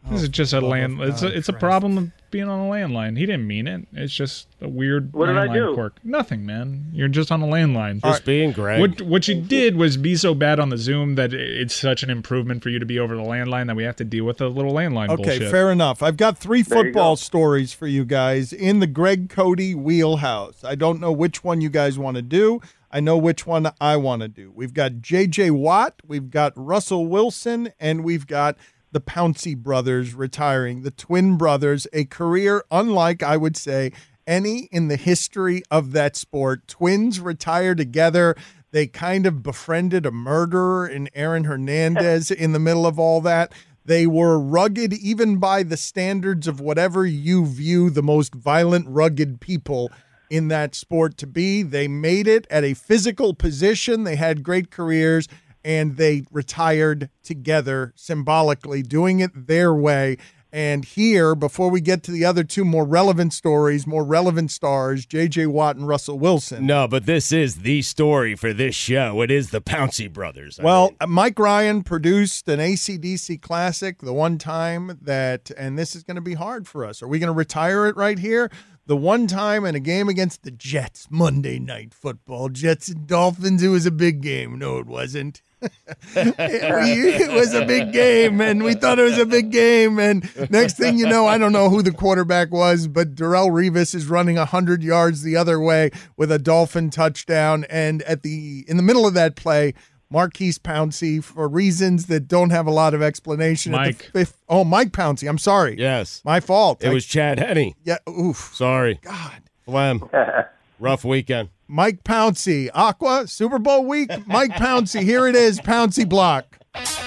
[SPEAKER 9] This is just a land. It's a, it's a problem of being on a landline. He didn't mean it. It's just a weird
[SPEAKER 8] What did I
[SPEAKER 9] landline
[SPEAKER 8] do?
[SPEAKER 9] quirk. Nothing, man. You're just on a landline.
[SPEAKER 10] Just being Greg.
[SPEAKER 9] What what you did was be so bad on the Zoom that it's such an improvement for you to be over the landline that we have to deal with the little landline
[SPEAKER 7] Okay,
[SPEAKER 9] bullshit.
[SPEAKER 7] fair enough. I've got three
[SPEAKER 9] There you
[SPEAKER 7] football
[SPEAKER 9] go.
[SPEAKER 7] stories for you guys in the Greg Cody wheelhouse. I don't know which one you guys want to do. I know which one I want to do. We've got J J Watt, we've got Russell Wilson, and we've got the Pouncey brothers retiring, the twin brothers, a career unlike, I would say, any in the history of that sport. Twins retire together. They kind of befriended a murderer in Aaron Hernandez in the middle of all that. They were rugged even by the standards of whatever you view the most violent, rugged people in that sport to be. They made it at a physical position. They had great careers, and they retired together symbolically, doing it their way. And here, before we get to the other two more relevant stories, more relevant stars, J J Watt and Russell Wilson.
[SPEAKER 10] No, but this is the story for this show. It is the Pouncey brothers. I
[SPEAKER 7] Well, Mike Ryan produced an A C D C classic the one time that, and this is going to be hard for us. Are we going to retire it right here? The one time in a game against the Jets, Monday Night Football, Jets and Dolphins, it was a big game. No, it wasn't. it was a big game, and we thought it was a big game. And next thing you know, I don't know who the quarterback was, but Darrelle Revis is running one hundred yards the other way with a Dolphin touchdown. And at the in the middle of that play, Marquise Pouncey, for reasons that don't have a lot of explanation. At
[SPEAKER 10] Mike.
[SPEAKER 7] the fifth, oh, Mike Pouncey. I'm sorry.
[SPEAKER 10] Yes.
[SPEAKER 7] My fault.
[SPEAKER 10] It
[SPEAKER 7] I-
[SPEAKER 10] was Chad Henne.
[SPEAKER 7] Yeah. Oof.
[SPEAKER 10] Sorry.
[SPEAKER 7] God.
[SPEAKER 10] Wham. Rough weekend.
[SPEAKER 7] Mike Pouncey. Aqua, Super Bowl week. Mike Pouncey. Here it is. Pouncey block.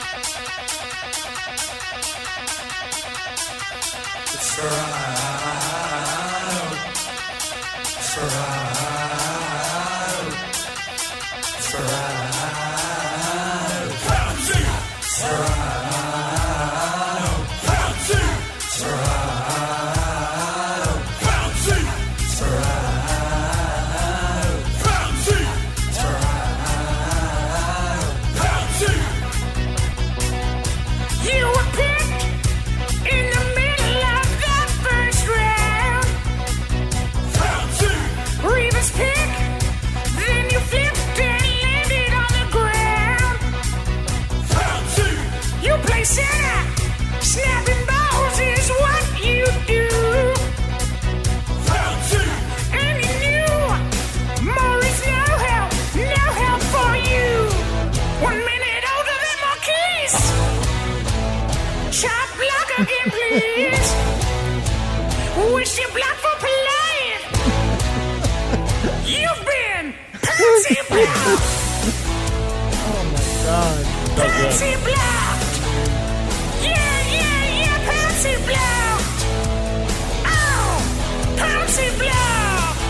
[SPEAKER 15] You were picked in the middle of the first round. Revis pick, then you flipped and landed on the ground. You play center, snapping balls is what you do. And you knew more is no help, no help for you. One minute older than Marquise. Chop block again, please. Wish you block for playing. You've been Pouncey blocked.
[SPEAKER 7] Oh my God.
[SPEAKER 15] Pouncey blocked. Yeah, yeah, yeah, Pouncey blocked. Oh, Pouncey blocked.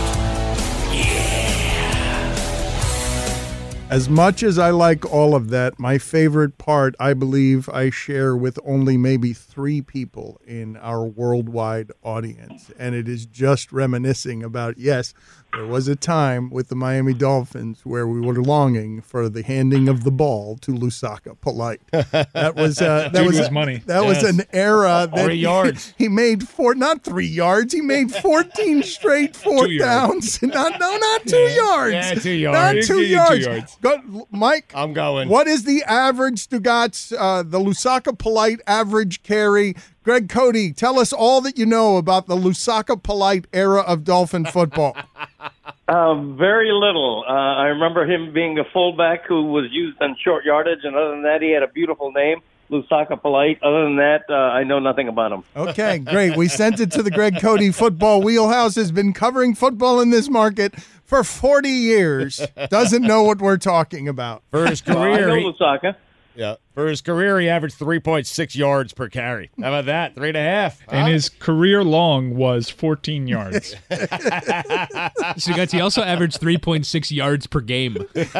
[SPEAKER 15] Yeah.
[SPEAKER 7] As much as I like all of that, my favorite part, I believe I share with only maybe three people in our worldwide audience. And it is just reminiscing about, yes, there was a time with the Miami Dolphins where we were longing for the handing of the ball to Lusaka Polite. That was uh, that
[SPEAKER 9] Dude
[SPEAKER 7] was,
[SPEAKER 9] was money.
[SPEAKER 7] That was
[SPEAKER 9] Yes.
[SPEAKER 7] an era that
[SPEAKER 10] Three yards.
[SPEAKER 7] He, he made four, not three yards. He made fourteen straight fourth
[SPEAKER 10] Two yards.
[SPEAKER 7] downs. Not no, not two yards.
[SPEAKER 10] Yeah, two
[SPEAKER 7] Not
[SPEAKER 10] yards.
[SPEAKER 7] two
[SPEAKER 10] Give you two
[SPEAKER 7] yards.
[SPEAKER 10] yards.
[SPEAKER 7] Go, Mike.
[SPEAKER 10] I'm going.
[SPEAKER 7] What is the average Stugatz, uh, the Lusaka Polite average carry? Greg Cody, tell us all that you know about the Lusaka Polite era of Dolphin football.
[SPEAKER 8] Uh, very little. Uh, I remember him being a fullback who was used on short yardage, and other than that, he had a beautiful name, Lusaka Polite. Other than that, uh, I know nothing about him.
[SPEAKER 7] Okay, great. We sent it to the Greg Cody Football Wheelhouse. Has been covering football in this market for forty years. Doesn't know what we're talking about.
[SPEAKER 10] For his
[SPEAKER 8] Well, I
[SPEAKER 10] career,
[SPEAKER 8] know
[SPEAKER 10] he,
[SPEAKER 8] Lusaka.
[SPEAKER 10] yeah, for his career, he averaged three point six yards per carry. How about that? Three and a half.
[SPEAKER 9] And his career long was fourteen yards.
[SPEAKER 11] Stugatz, he also averaged three point six yards per game.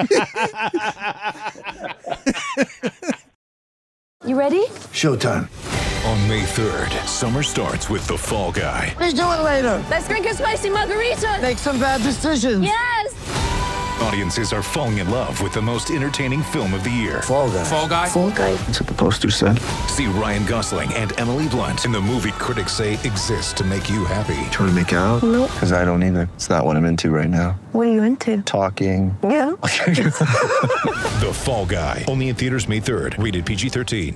[SPEAKER 16] You ready?
[SPEAKER 17] Showtime. On May third, summer starts with The Fall Guy.
[SPEAKER 16] Let's do it later. Let's drink a spicy margarita. Make some bad decisions. Yes.
[SPEAKER 17] Audiences are falling in love with the most entertaining film of the year.
[SPEAKER 16] Fall guy.
[SPEAKER 17] Fall guy.
[SPEAKER 16] Fall guy. That's what the poster said.
[SPEAKER 17] See Ryan Gosling and Emily Blunt in the movie critics say exists to make you happy.
[SPEAKER 16] Trying to make it out?
[SPEAKER 18] Nope.
[SPEAKER 16] Because I don't either. It's not what I'm into right now.
[SPEAKER 18] What are you into?
[SPEAKER 16] Talking.
[SPEAKER 18] Yeah.
[SPEAKER 17] The Fall Guy. Only in theaters May third. Rated P G thirteen.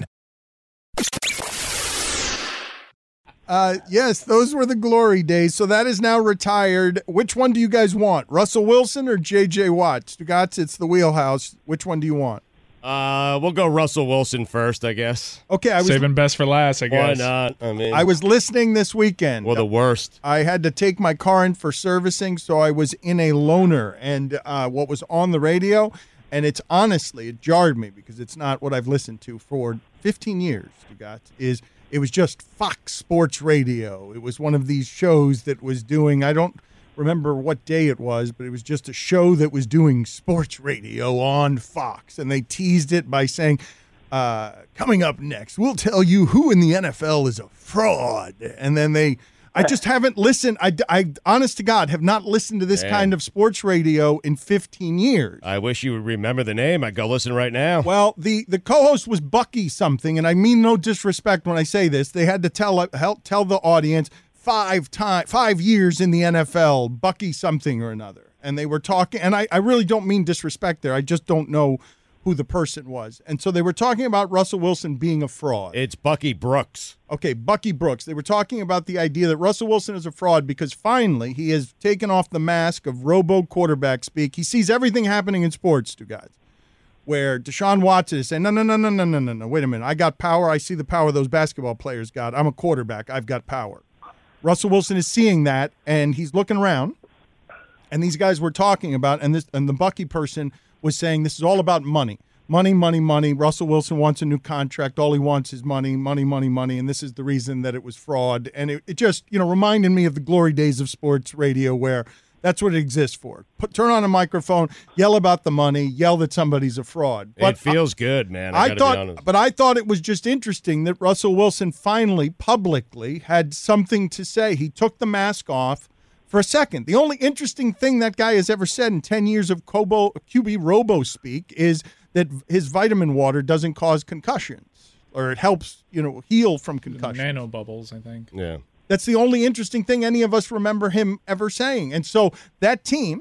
[SPEAKER 7] Uh, yes, those were the glory days. So that is now retired. Which one do you guys want? Russell Wilson or J J Watt? Stugotz, it's the wheelhouse. Which one do you want?
[SPEAKER 10] Uh, we'll go Russell Wilson first, I guess.
[SPEAKER 7] Okay, I was
[SPEAKER 9] saving best for last. I guess.
[SPEAKER 10] Why not? I mean,
[SPEAKER 7] I was listening this weekend.
[SPEAKER 10] Well, the worst.
[SPEAKER 7] I had to take my car in for servicing, so I was in a loaner, and uh, what was on the radio, and it's honestly, it jarred me because it's not what I've listened to for fifteen years, Stugotz, is it was just Fox Sports Radio. It was one of these shows that was doing, I don't remember what day it was, but it was just a show that was doing sports radio on Fox. And they teased it by saying, uh, coming up next, we'll tell you who in the N F L is a fraud. And then they, I just haven't listened. I, I honest to God, have not listened to this
[SPEAKER 10] Man.
[SPEAKER 7] kind of sports radio in fifteen years.
[SPEAKER 10] I wish you would remember the name. I'd go listen right now.
[SPEAKER 7] Well, the, the co-host was Bucky something, and I mean no disrespect when I say this. They had to tell help tell the audience five time five years in the N F L, Bucky something or another. And they were talking, and I, I really don't mean disrespect there. I just don't know who the person was. And so they were talking about Russell Wilson being a fraud.
[SPEAKER 10] It's Bucky Brooks.
[SPEAKER 7] Okay, Bucky Brooks. They were talking about the idea that Russell Wilson is a fraud because finally he has taken off the mask of robo quarterback speak. He sees everything happening in sports, two guys, where Deshaun Watson is saying, no, no, no, no, no, no, no, no, wait a minute. I got power. I see the power those basketball players got. I'm a quarterback. I've got power. Russell Wilson is seeing that, and he's looking around, and these guys were talking about, and this, and the Bucky person was saying this is all about money. Money, money, money. Russell Wilson wants a new contract. All he wants is money, money, money, money, and this is the reason that it was fraud. And it, it just, you know, reminded me of the glory days of sports radio where that's what it exists for. Put, turn on a microphone, yell about the money, yell that somebody's a fraud.
[SPEAKER 10] But it feels I, good, man. I,
[SPEAKER 7] I
[SPEAKER 10] gotta
[SPEAKER 7] thought,
[SPEAKER 10] be honest.
[SPEAKER 7] But I thought it was just interesting that Russell Wilson finally, publicly, had something to say. He took the mask off for a second. The only interesting thing that guy has ever said in ten years of Kobo, Q B robo speak is that his vitamin water doesn't cause concussions, or it helps, you know, heal from concussions.
[SPEAKER 9] Nano bubbles, I think.
[SPEAKER 10] Yeah.
[SPEAKER 7] That's the only interesting thing any of us remember him ever saying. And so that team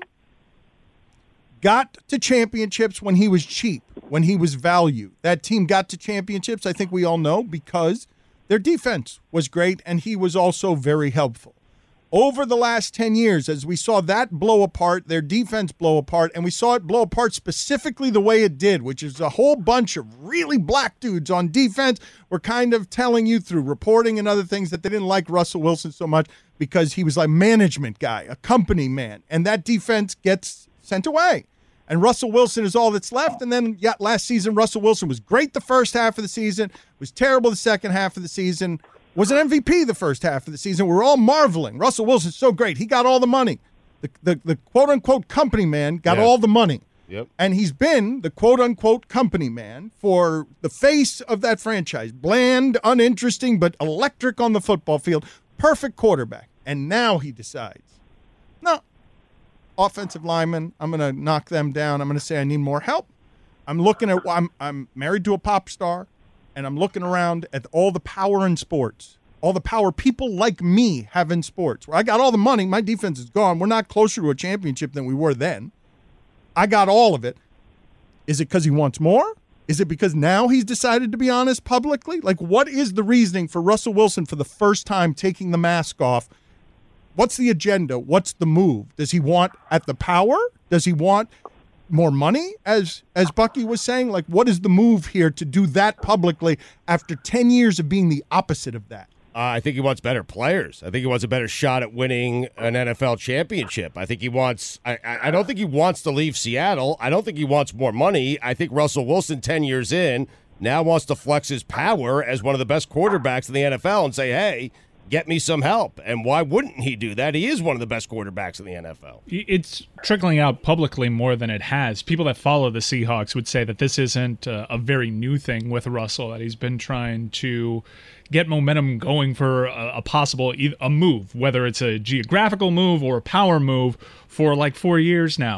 [SPEAKER 7] got to championships when he was cheap, when he was value. That team got to championships, I think we all know, because their defense was great and he was also very helpful. Over the last ten years, as we saw that blow apart, their defense blow apart, and we saw it blow apart specifically the way it did, which is a whole bunch of really black dudes on defense were kind of telling you through reporting and other things that they didn't like Russell Wilson so much because he was a management guy, a company man, and that defense gets sent away. And Russell Wilson is all that's left. And then, yeah, last season, Russell Wilson was great the first half of the season, was terrible the second half of the season, was an M V P the first half of the season. We were all marveling. Russell Wilson's so great. He got all the money. The, the, the quote-unquote company man got
[SPEAKER 10] Yeah.
[SPEAKER 7] all the money.
[SPEAKER 10] Yep.
[SPEAKER 7] And he's been the quote-unquote company man for the face of that franchise. Bland, uninteresting, but electric on the football field. Perfect quarterback. And now he decides, no, offensive linemen, I'm going to knock them down. I'm going to say I need more help. I'm looking at, I'm, I'm married to a pop star, and I'm looking around at all the power in sports, all the power people like me have in sports. Where I got all the money, my defense is gone. We're not closer to a championship than we were then. I got all of it. Is it because he wants more? Is it because now he's decided to be honest publicly? Like, what is the reasoning for Russell Wilson for the first time taking the mask off? What's the agenda? What's the move? Does he want at the power? Does he want more money, as as Bucky was saying? Like, what is the move here to do that publicly after ten years of being the opposite of that?
[SPEAKER 10] Uh, I think he wants better players. I think he wants a better shot at winning an N F L championship. I think he wants I, – I, I don't think he wants to leave Seattle. I don't think he wants more money. I think Russell Wilson, ten years in, now wants to flex his power as one of the best quarterbacks in the N F L and say, hey, get me some help. And why wouldn't he do that? He is one of the best quarterbacks in the N F L.
[SPEAKER 9] It's trickling out publicly more than it has. People that follow the Seahawks would say that this isn't a, a very new thing with Russell, that he's been trying to get momentum going for a, a possible a move, whether it's a geographical move or a power move, for like four years now.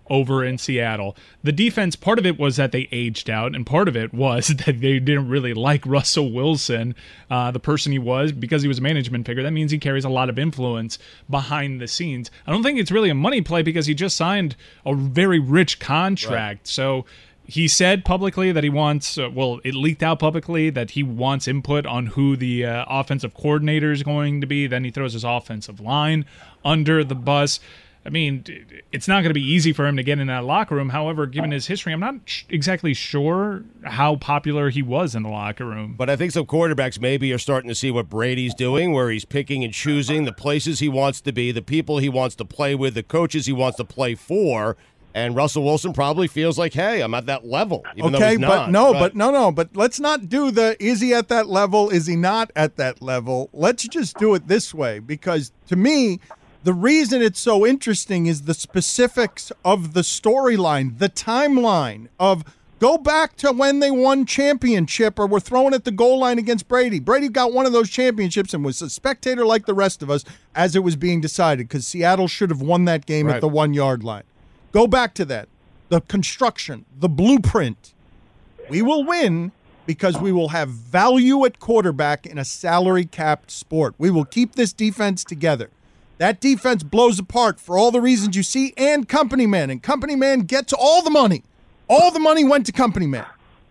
[SPEAKER 9] over in Seattle. The defense, part of it was that they aged out, and part of it was that they didn't really like Russell Wilson, uh, the person he was, because he was a management figure. That means he carries a lot of influence behind the scenes. I don't think it's really a money play because he just signed a very rich contract. Right. So he said publicly that he wants, uh, well, it leaked out publicly that he wants input on who the uh, offensive coordinator is going to be. Then he throws his offensive line under the bus. I mean, it's not going to be easy for him to get in that locker room. However, given his history, I'm not sh- exactly sure how popular he was in the locker room.
[SPEAKER 10] But I think some quarterbacks maybe are starting to see what Brady's doing, where he's picking and choosing the places he wants to be, the people he wants to play with, the coaches he wants to play for. And Russell Wilson probably feels like, hey, I'm at that level, even though
[SPEAKER 7] okay,
[SPEAKER 10] he's not.
[SPEAKER 7] but no,
[SPEAKER 10] Right.
[SPEAKER 7] but no, no, but let's not do the is he at that level, is he not at that level? Let's just do it this way, because to me, the reason it's so interesting is the specifics of the storyline, the timeline of go back to when they won championship or were thrown at the goal line against Brady. Brady got one of those championships and was a spectator like the rest of us as it was being decided, because Seattle should have won that game
[SPEAKER 10] Right.
[SPEAKER 7] at the one-yard line. Go back to that. The construction, the blueprint. We will win because we will have value at quarterback in a salary-capped sport. We will keep this defense together. That defense blows apart for all the reasons you see, and Company Man. And Company Man gets all the money. All the money went to Company Man.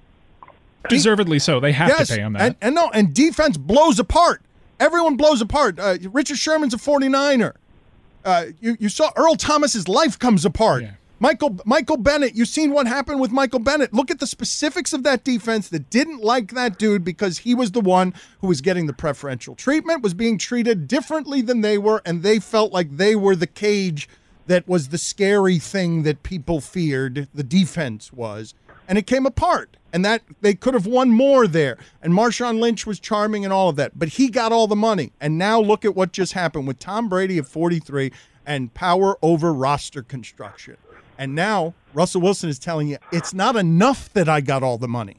[SPEAKER 9] Deservedly so. They have
[SPEAKER 7] Yes,
[SPEAKER 9] to pay him that.
[SPEAKER 7] And, and no, and defense blows apart. Everyone blows apart. Uh, Richard Sherman's a forty-niner. Uh, you, you saw Earl Thomas's life comes apart.
[SPEAKER 9] Yeah.
[SPEAKER 7] Michael Michael Bennett, you've seen what happened with Michael Bennett. Look at the specifics of that defense that didn't like that dude because he was the one who was getting the preferential treatment, was being treated differently than they were, and they felt like they were the cage that was the scary thing that people feared, the defense was. And it came apart. And that they could have won more there. And Marshawn Lynch was charming and all of that. But he got all the money. And now look at what just happened with Tom Brady at forty-three and power over roster construction. And now Russell Wilson is telling you, it's not enough that I got all the money.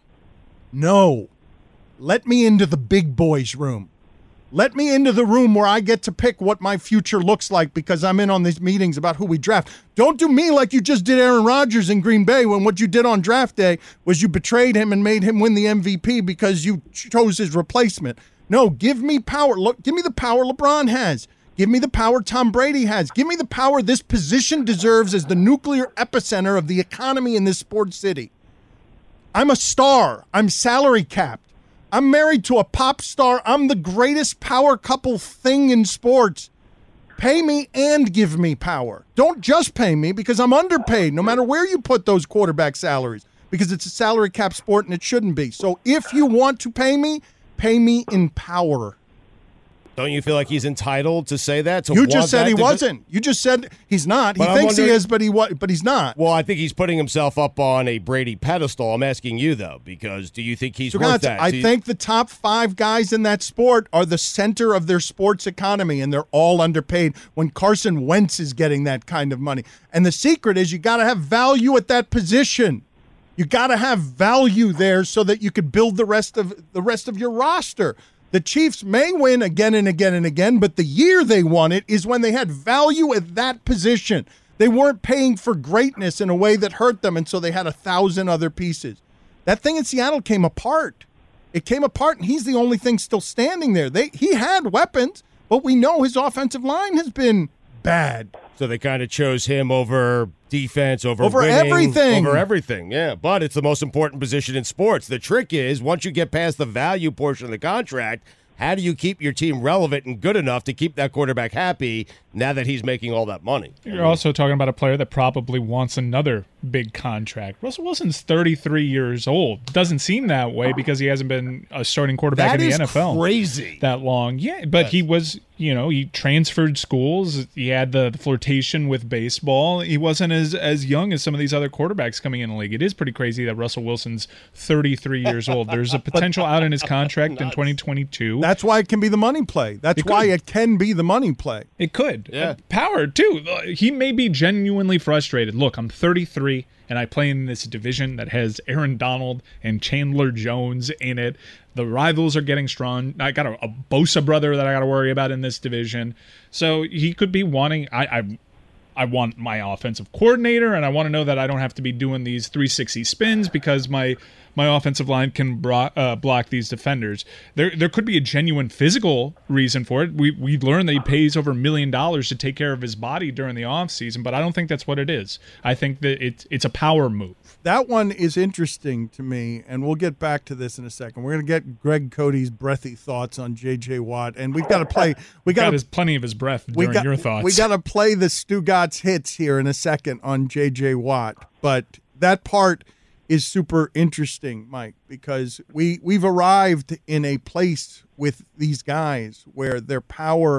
[SPEAKER 7] No. Let me into the big boys room. Let me into the room where I get to pick what my future looks like because I'm in on these meetings about who we draft. Don't do me like you just did Aaron Rodgers in Green Bay when what you did on draft day was you betrayed him and made him win the M V P because you chose his replacement. No, give me power. Look, give me the power LeBron has. Give me the power Tom Brady has. Give me the power this position deserves as the nuclear epicenter of the economy in this sports city. I'm a star. I'm salary capped. I'm married to a pop star. I'm the greatest power couple thing in sports. Pay me and give me power. Don't just pay me because I'm underpaid no matter where you put those quarterback salaries because it's a salary cap sport and it shouldn't be. So if you want to pay me, pay me in power.
[SPEAKER 10] Don't you feel like he's entitled to say that? To
[SPEAKER 7] You
[SPEAKER 10] want
[SPEAKER 7] just said
[SPEAKER 10] that
[SPEAKER 7] he
[SPEAKER 10] divi-
[SPEAKER 7] wasn't. You just said he's not. He
[SPEAKER 10] But I'm
[SPEAKER 7] thinks he
[SPEAKER 10] wondering-
[SPEAKER 7] is, but he wa- but he's not.
[SPEAKER 10] Well, I think he's putting himself up on a Brady pedestal. I'm asking you, though, because do you think he's
[SPEAKER 7] So
[SPEAKER 10] worth
[SPEAKER 7] guys,
[SPEAKER 10] that?
[SPEAKER 7] I
[SPEAKER 10] Do you-
[SPEAKER 7] think the top five guys in that sport are the center of their sports economy, and they're all underpaid when Carson Wentz is getting that kind of money. And the secret is you got to have value at that position. You got to have value there so that you could build the rest of the rest of your roster. The Chiefs may win again and again and again, but the year they won it is when they had value at that position. They weren't paying for greatness in a way that hurt them, and so they had a thousand other pieces. That thing in Seattle came apart. It came apart, and he's the only thing still standing there. They He had weapons, but we know his offensive line has been bad.
[SPEAKER 10] So they kind of chose him over defense, over
[SPEAKER 7] Over
[SPEAKER 10] winning,
[SPEAKER 7] everything.
[SPEAKER 10] over everything. Yeah, but it's the most important position in sports. The trick is once you get past the value portion of the contract, how do you keep your team relevant and good enough to keep that quarterback happy now that he's making all that money?
[SPEAKER 9] You're also talking about a player that probably wants another big contract. Russell Wilson's thirty-three years old. Doesn't seem that way because he hasn't been a starting quarterback
[SPEAKER 10] That
[SPEAKER 9] in the
[SPEAKER 10] is
[SPEAKER 9] N F L
[SPEAKER 10] crazy.
[SPEAKER 9] that long. Yeah, but
[SPEAKER 10] Yes.
[SPEAKER 9] he was, you know, he transferred schools. He had the flirtation with baseball. He wasn't as as young as some of these other quarterbacks coming in the league. It is pretty crazy that Russell Wilson's thirty-three years old. There's a potential out in his contract in twenty twenty-two.
[SPEAKER 7] That's why it can be the money play. That's
[SPEAKER 9] It
[SPEAKER 7] why
[SPEAKER 9] could.
[SPEAKER 7] it can be the money play.
[SPEAKER 9] It could.
[SPEAKER 10] Yeah.
[SPEAKER 9] Uh, Power, too. Uh, He may be genuinely frustrated. Look, I'm thirty-three, and I play in this division that has Aaron Donald and Chandler Jones in it. The rivals are getting strong. I got a, a Bosa brother that I got to worry about in this division. So he could be wanting... I, I I want my offensive coordinator, and I want to know that I don't have to be doing these three sixty spins because my my offensive line can bro- uh, block these defenders. There there could be a genuine physical reason for it. We we learned that he pays over a million dollars to take care of his body during the offseason, but I don't think that's what it is. I think that it's it's a power move.
[SPEAKER 7] That one is interesting to me, and we'll get back to this in a second. We're going to get Greg Cody's breathy thoughts on J J. Watt, and we've got to play. We got,
[SPEAKER 9] got his, plenty of his breath during
[SPEAKER 7] got,
[SPEAKER 9] your thoughts.
[SPEAKER 7] We got to play the Stugatz hits here in a second on J J. Watt, but that part is super interesting, Mike, because we we've arrived in a place with these guys where their power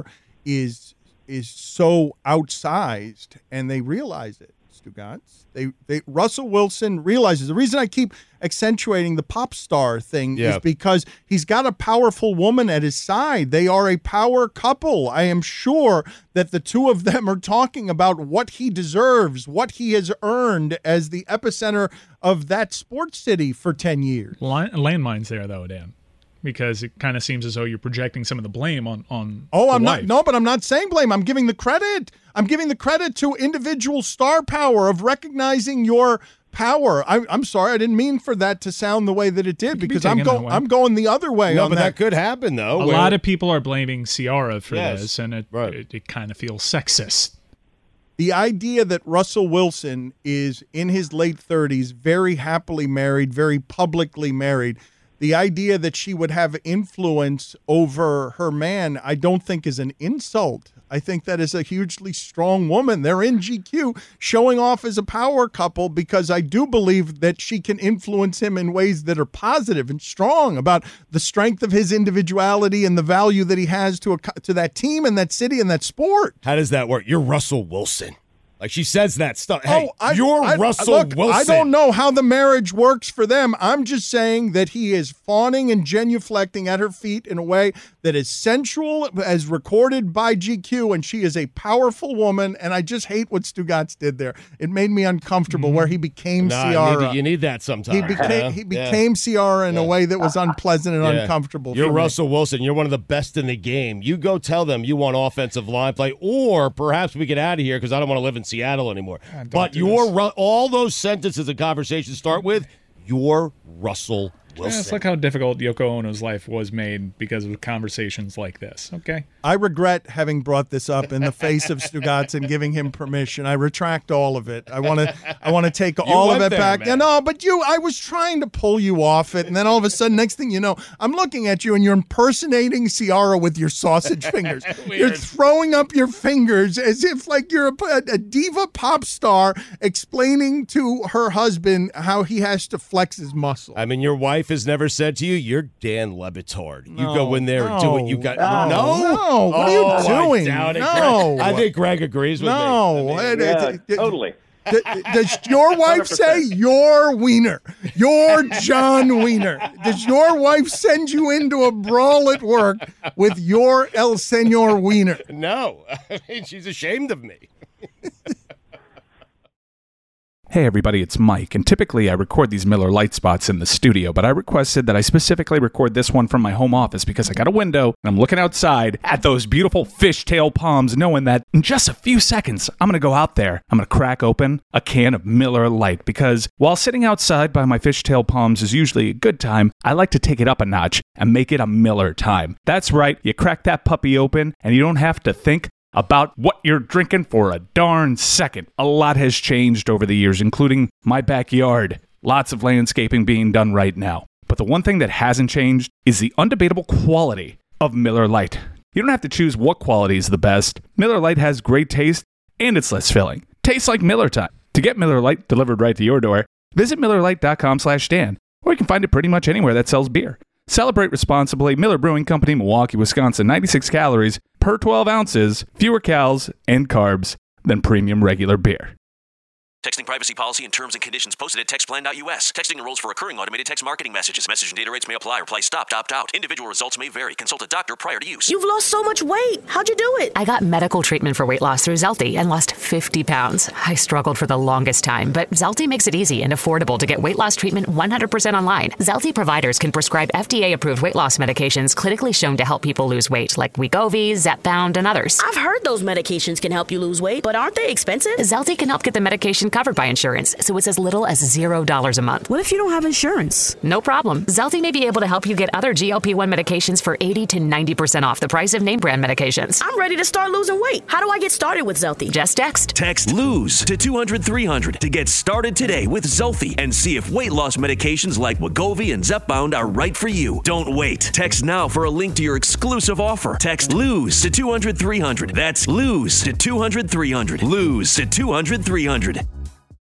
[SPEAKER 7] is is so outsized, and they realize it. Stugatz. They, they, Russell Wilson realizes the reason I keep accentuating the pop star thing
[SPEAKER 10] Yeah.
[SPEAKER 7] is because he's got a powerful woman at his side. They are a power couple. I am sure that the two of them are talking about what he deserves, what he has earned as the epicenter of that sports city for ten years.
[SPEAKER 9] Line, landmines there, though, Dan, because it kind of seems as though you're projecting some of the blame on on.
[SPEAKER 7] Oh,
[SPEAKER 9] the
[SPEAKER 7] I'm
[SPEAKER 9] wife.
[SPEAKER 7] not. No, but I'm not saying blame. I'm giving the credit. I'm giving the credit to individual star power of recognizing your power. I, I'm sorry, I didn't mean for that to sound the way that it did, because I'm
[SPEAKER 9] taken that
[SPEAKER 7] going.
[SPEAKER 9] way.
[SPEAKER 7] I'm going the other way.
[SPEAKER 10] No,
[SPEAKER 7] on
[SPEAKER 10] but
[SPEAKER 7] that.
[SPEAKER 10] that could happen though.
[SPEAKER 9] A
[SPEAKER 10] where-
[SPEAKER 9] lot of people are blaming Ciara for
[SPEAKER 10] Yes,
[SPEAKER 9] this, and it
[SPEAKER 10] right.
[SPEAKER 9] it, it kind of feels sexist.
[SPEAKER 7] The idea that Russell Wilson is in his late thirties, very happily married, very publicly married. The idea that she would have influence over her man, I don't think is an insult. I think that is a hugely strong woman. They're in G Q showing off as a power couple because I do believe that she can influence him in ways that are positive and strong about the strength of his individuality and the value that he has to a, to that team and that city and that sport.
[SPEAKER 10] How does that work? You're Russell Wilson. Like she says that stuff. Hey,
[SPEAKER 7] Oh, I,
[SPEAKER 10] you're
[SPEAKER 7] I-
[SPEAKER 10] Russell
[SPEAKER 7] look,
[SPEAKER 10] Wilson.
[SPEAKER 7] I don't know how the marriage works for them. I'm just saying that he is fawning and genuflecting at her feet in a way that is sensual, as recorded by G Q, and she is a powerful woman, and I just hate what Stugatz did there. It made me uncomfortable where he became
[SPEAKER 10] Nah,
[SPEAKER 7] Ciara.
[SPEAKER 10] you need that sometimes.
[SPEAKER 7] He became,
[SPEAKER 10] yeah?
[SPEAKER 7] he
[SPEAKER 10] Yeah.
[SPEAKER 7] became Ciara in a way that was unpleasant and
[SPEAKER 10] Yeah.
[SPEAKER 7] uncomfortable
[SPEAKER 10] You're
[SPEAKER 7] for me.
[SPEAKER 10] Russell Wilson. You're one of the best in the game. You go tell them you want offensive line play, or perhaps we get out of here because I don't want to live in Seattle anymore. But
[SPEAKER 9] do
[SPEAKER 10] your
[SPEAKER 9] this.
[SPEAKER 10] Ru- all those sentences and conversations start with you're Russell Wilson.
[SPEAKER 9] Yeah, it's like how difficult Yoko Ono's life was made because of conversations like this. Okay.
[SPEAKER 7] I regret having brought this up in the face of Stugatz and giving him permission. I retract all of it. I want to. I want to take all of
[SPEAKER 10] went
[SPEAKER 7] it
[SPEAKER 10] there,
[SPEAKER 7] back.
[SPEAKER 10] man.
[SPEAKER 7] Yeah, no, but you. I was trying to pull you off it, and then all of a sudden, next thing you know, I'm looking at you and you're impersonating Ciara with your sausage fingers. You're throwing up your fingers as if like you're a, a diva pop star explaining to her husband how he has to flex his muscle.
[SPEAKER 10] I mean, your wife has never said to you, "You're Dan Le Batard." You
[SPEAKER 7] No,
[SPEAKER 10] go in there and do what you got.
[SPEAKER 7] no,
[SPEAKER 10] No,
[SPEAKER 7] no. What are you
[SPEAKER 10] Oh, I
[SPEAKER 7] doing?
[SPEAKER 10] doubt it,
[SPEAKER 7] No.
[SPEAKER 10] Greg. I think Greg agrees with
[SPEAKER 7] No,
[SPEAKER 10] me.
[SPEAKER 7] it-
[SPEAKER 8] Yeah,
[SPEAKER 7] it- it-
[SPEAKER 8] totally.
[SPEAKER 7] D- Does your wife say your wiener? Your John Wiener? Does your wife send you into a brawl at work with your El Senor Wiener?
[SPEAKER 10] No, I mean she's ashamed of me.
[SPEAKER 14] Hey everybody, it's Mike, and typically I record these Miller Lite spots in the studio, but I requested that I specifically record this one from my home office because I got a window and I'm looking outside at those beautiful fishtail palms, knowing that in just a few seconds I'm going to go out there, I'm going to crack open a can of Miller Lite, because while sitting outside by my fishtail palms is usually a good time, I like to take it up a notch and make it a Miller time. That's right, you crack that puppy open and you don't have to think about what you're drinking for a darn second. A lot has changed over the years, including my backyard. Lots of landscaping being done right now. But the one thing that hasn't changed is the undebatable quality of Miller Lite. You don't have to choose what quality is the best. Miller Lite has great taste, and it's less filling. Tastes like Miller time. To get Miller Lite delivered right to your door, visit Miller Lite dot com slash Dan, or you can find it pretty much anywhere that sells beer. Celebrate responsibly. Miller Brewing Company, Milwaukee, Wisconsin. ninety-six calories per twelve ounces, fewer calories and carbs than premium regular beer.
[SPEAKER 18] Texting privacy policy and terms and conditions posted at text plan dot U S. Texting enrolls for recurring automated text marketing messages. Message and data rates may apply. Reply stop, opt out. Individual results may vary. Consult a doctor prior to use.
[SPEAKER 19] You've lost so much weight. How'd you do it?
[SPEAKER 20] I got medical treatment for weight loss through Zelty and lost fifty pounds. I struggled for the longest time, but Zelty makes it easy and affordable to get weight loss treatment one hundred percent online. Zelty providers can prescribe F D A-approved weight loss medications clinically shown to help people lose weight, like Wegovy, Zepbound, and others.
[SPEAKER 19] I've heard those medications can help you lose weight, but aren't they expensive?
[SPEAKER 20] Zelty can help get the medication covered by insurance, so it's as little as zero dollars a month.
[SPEAKER 19] What if you don't have insurance?
[SPEAKER 20] No problem. Zelty may be able to help you get other G L P one medications for eighty to ninety percent off the price of name brand medications.
[SPEAKER 19] I'm ready to start losing weight. How do I get started with Zelty?
[SPEAKER 20] Just text.
[SPEAKER 18] Text LOSE to two hundred three hundred to get started today with Zelty and see if weight loss medications like Wegovy and Zepbound are right for you. Don't wait. Text now for a link to your exclusive offer. Text LOSE to two hundred three hundred. That's LOSE to two hundred three hundred. LOSE to two hundred three hundred.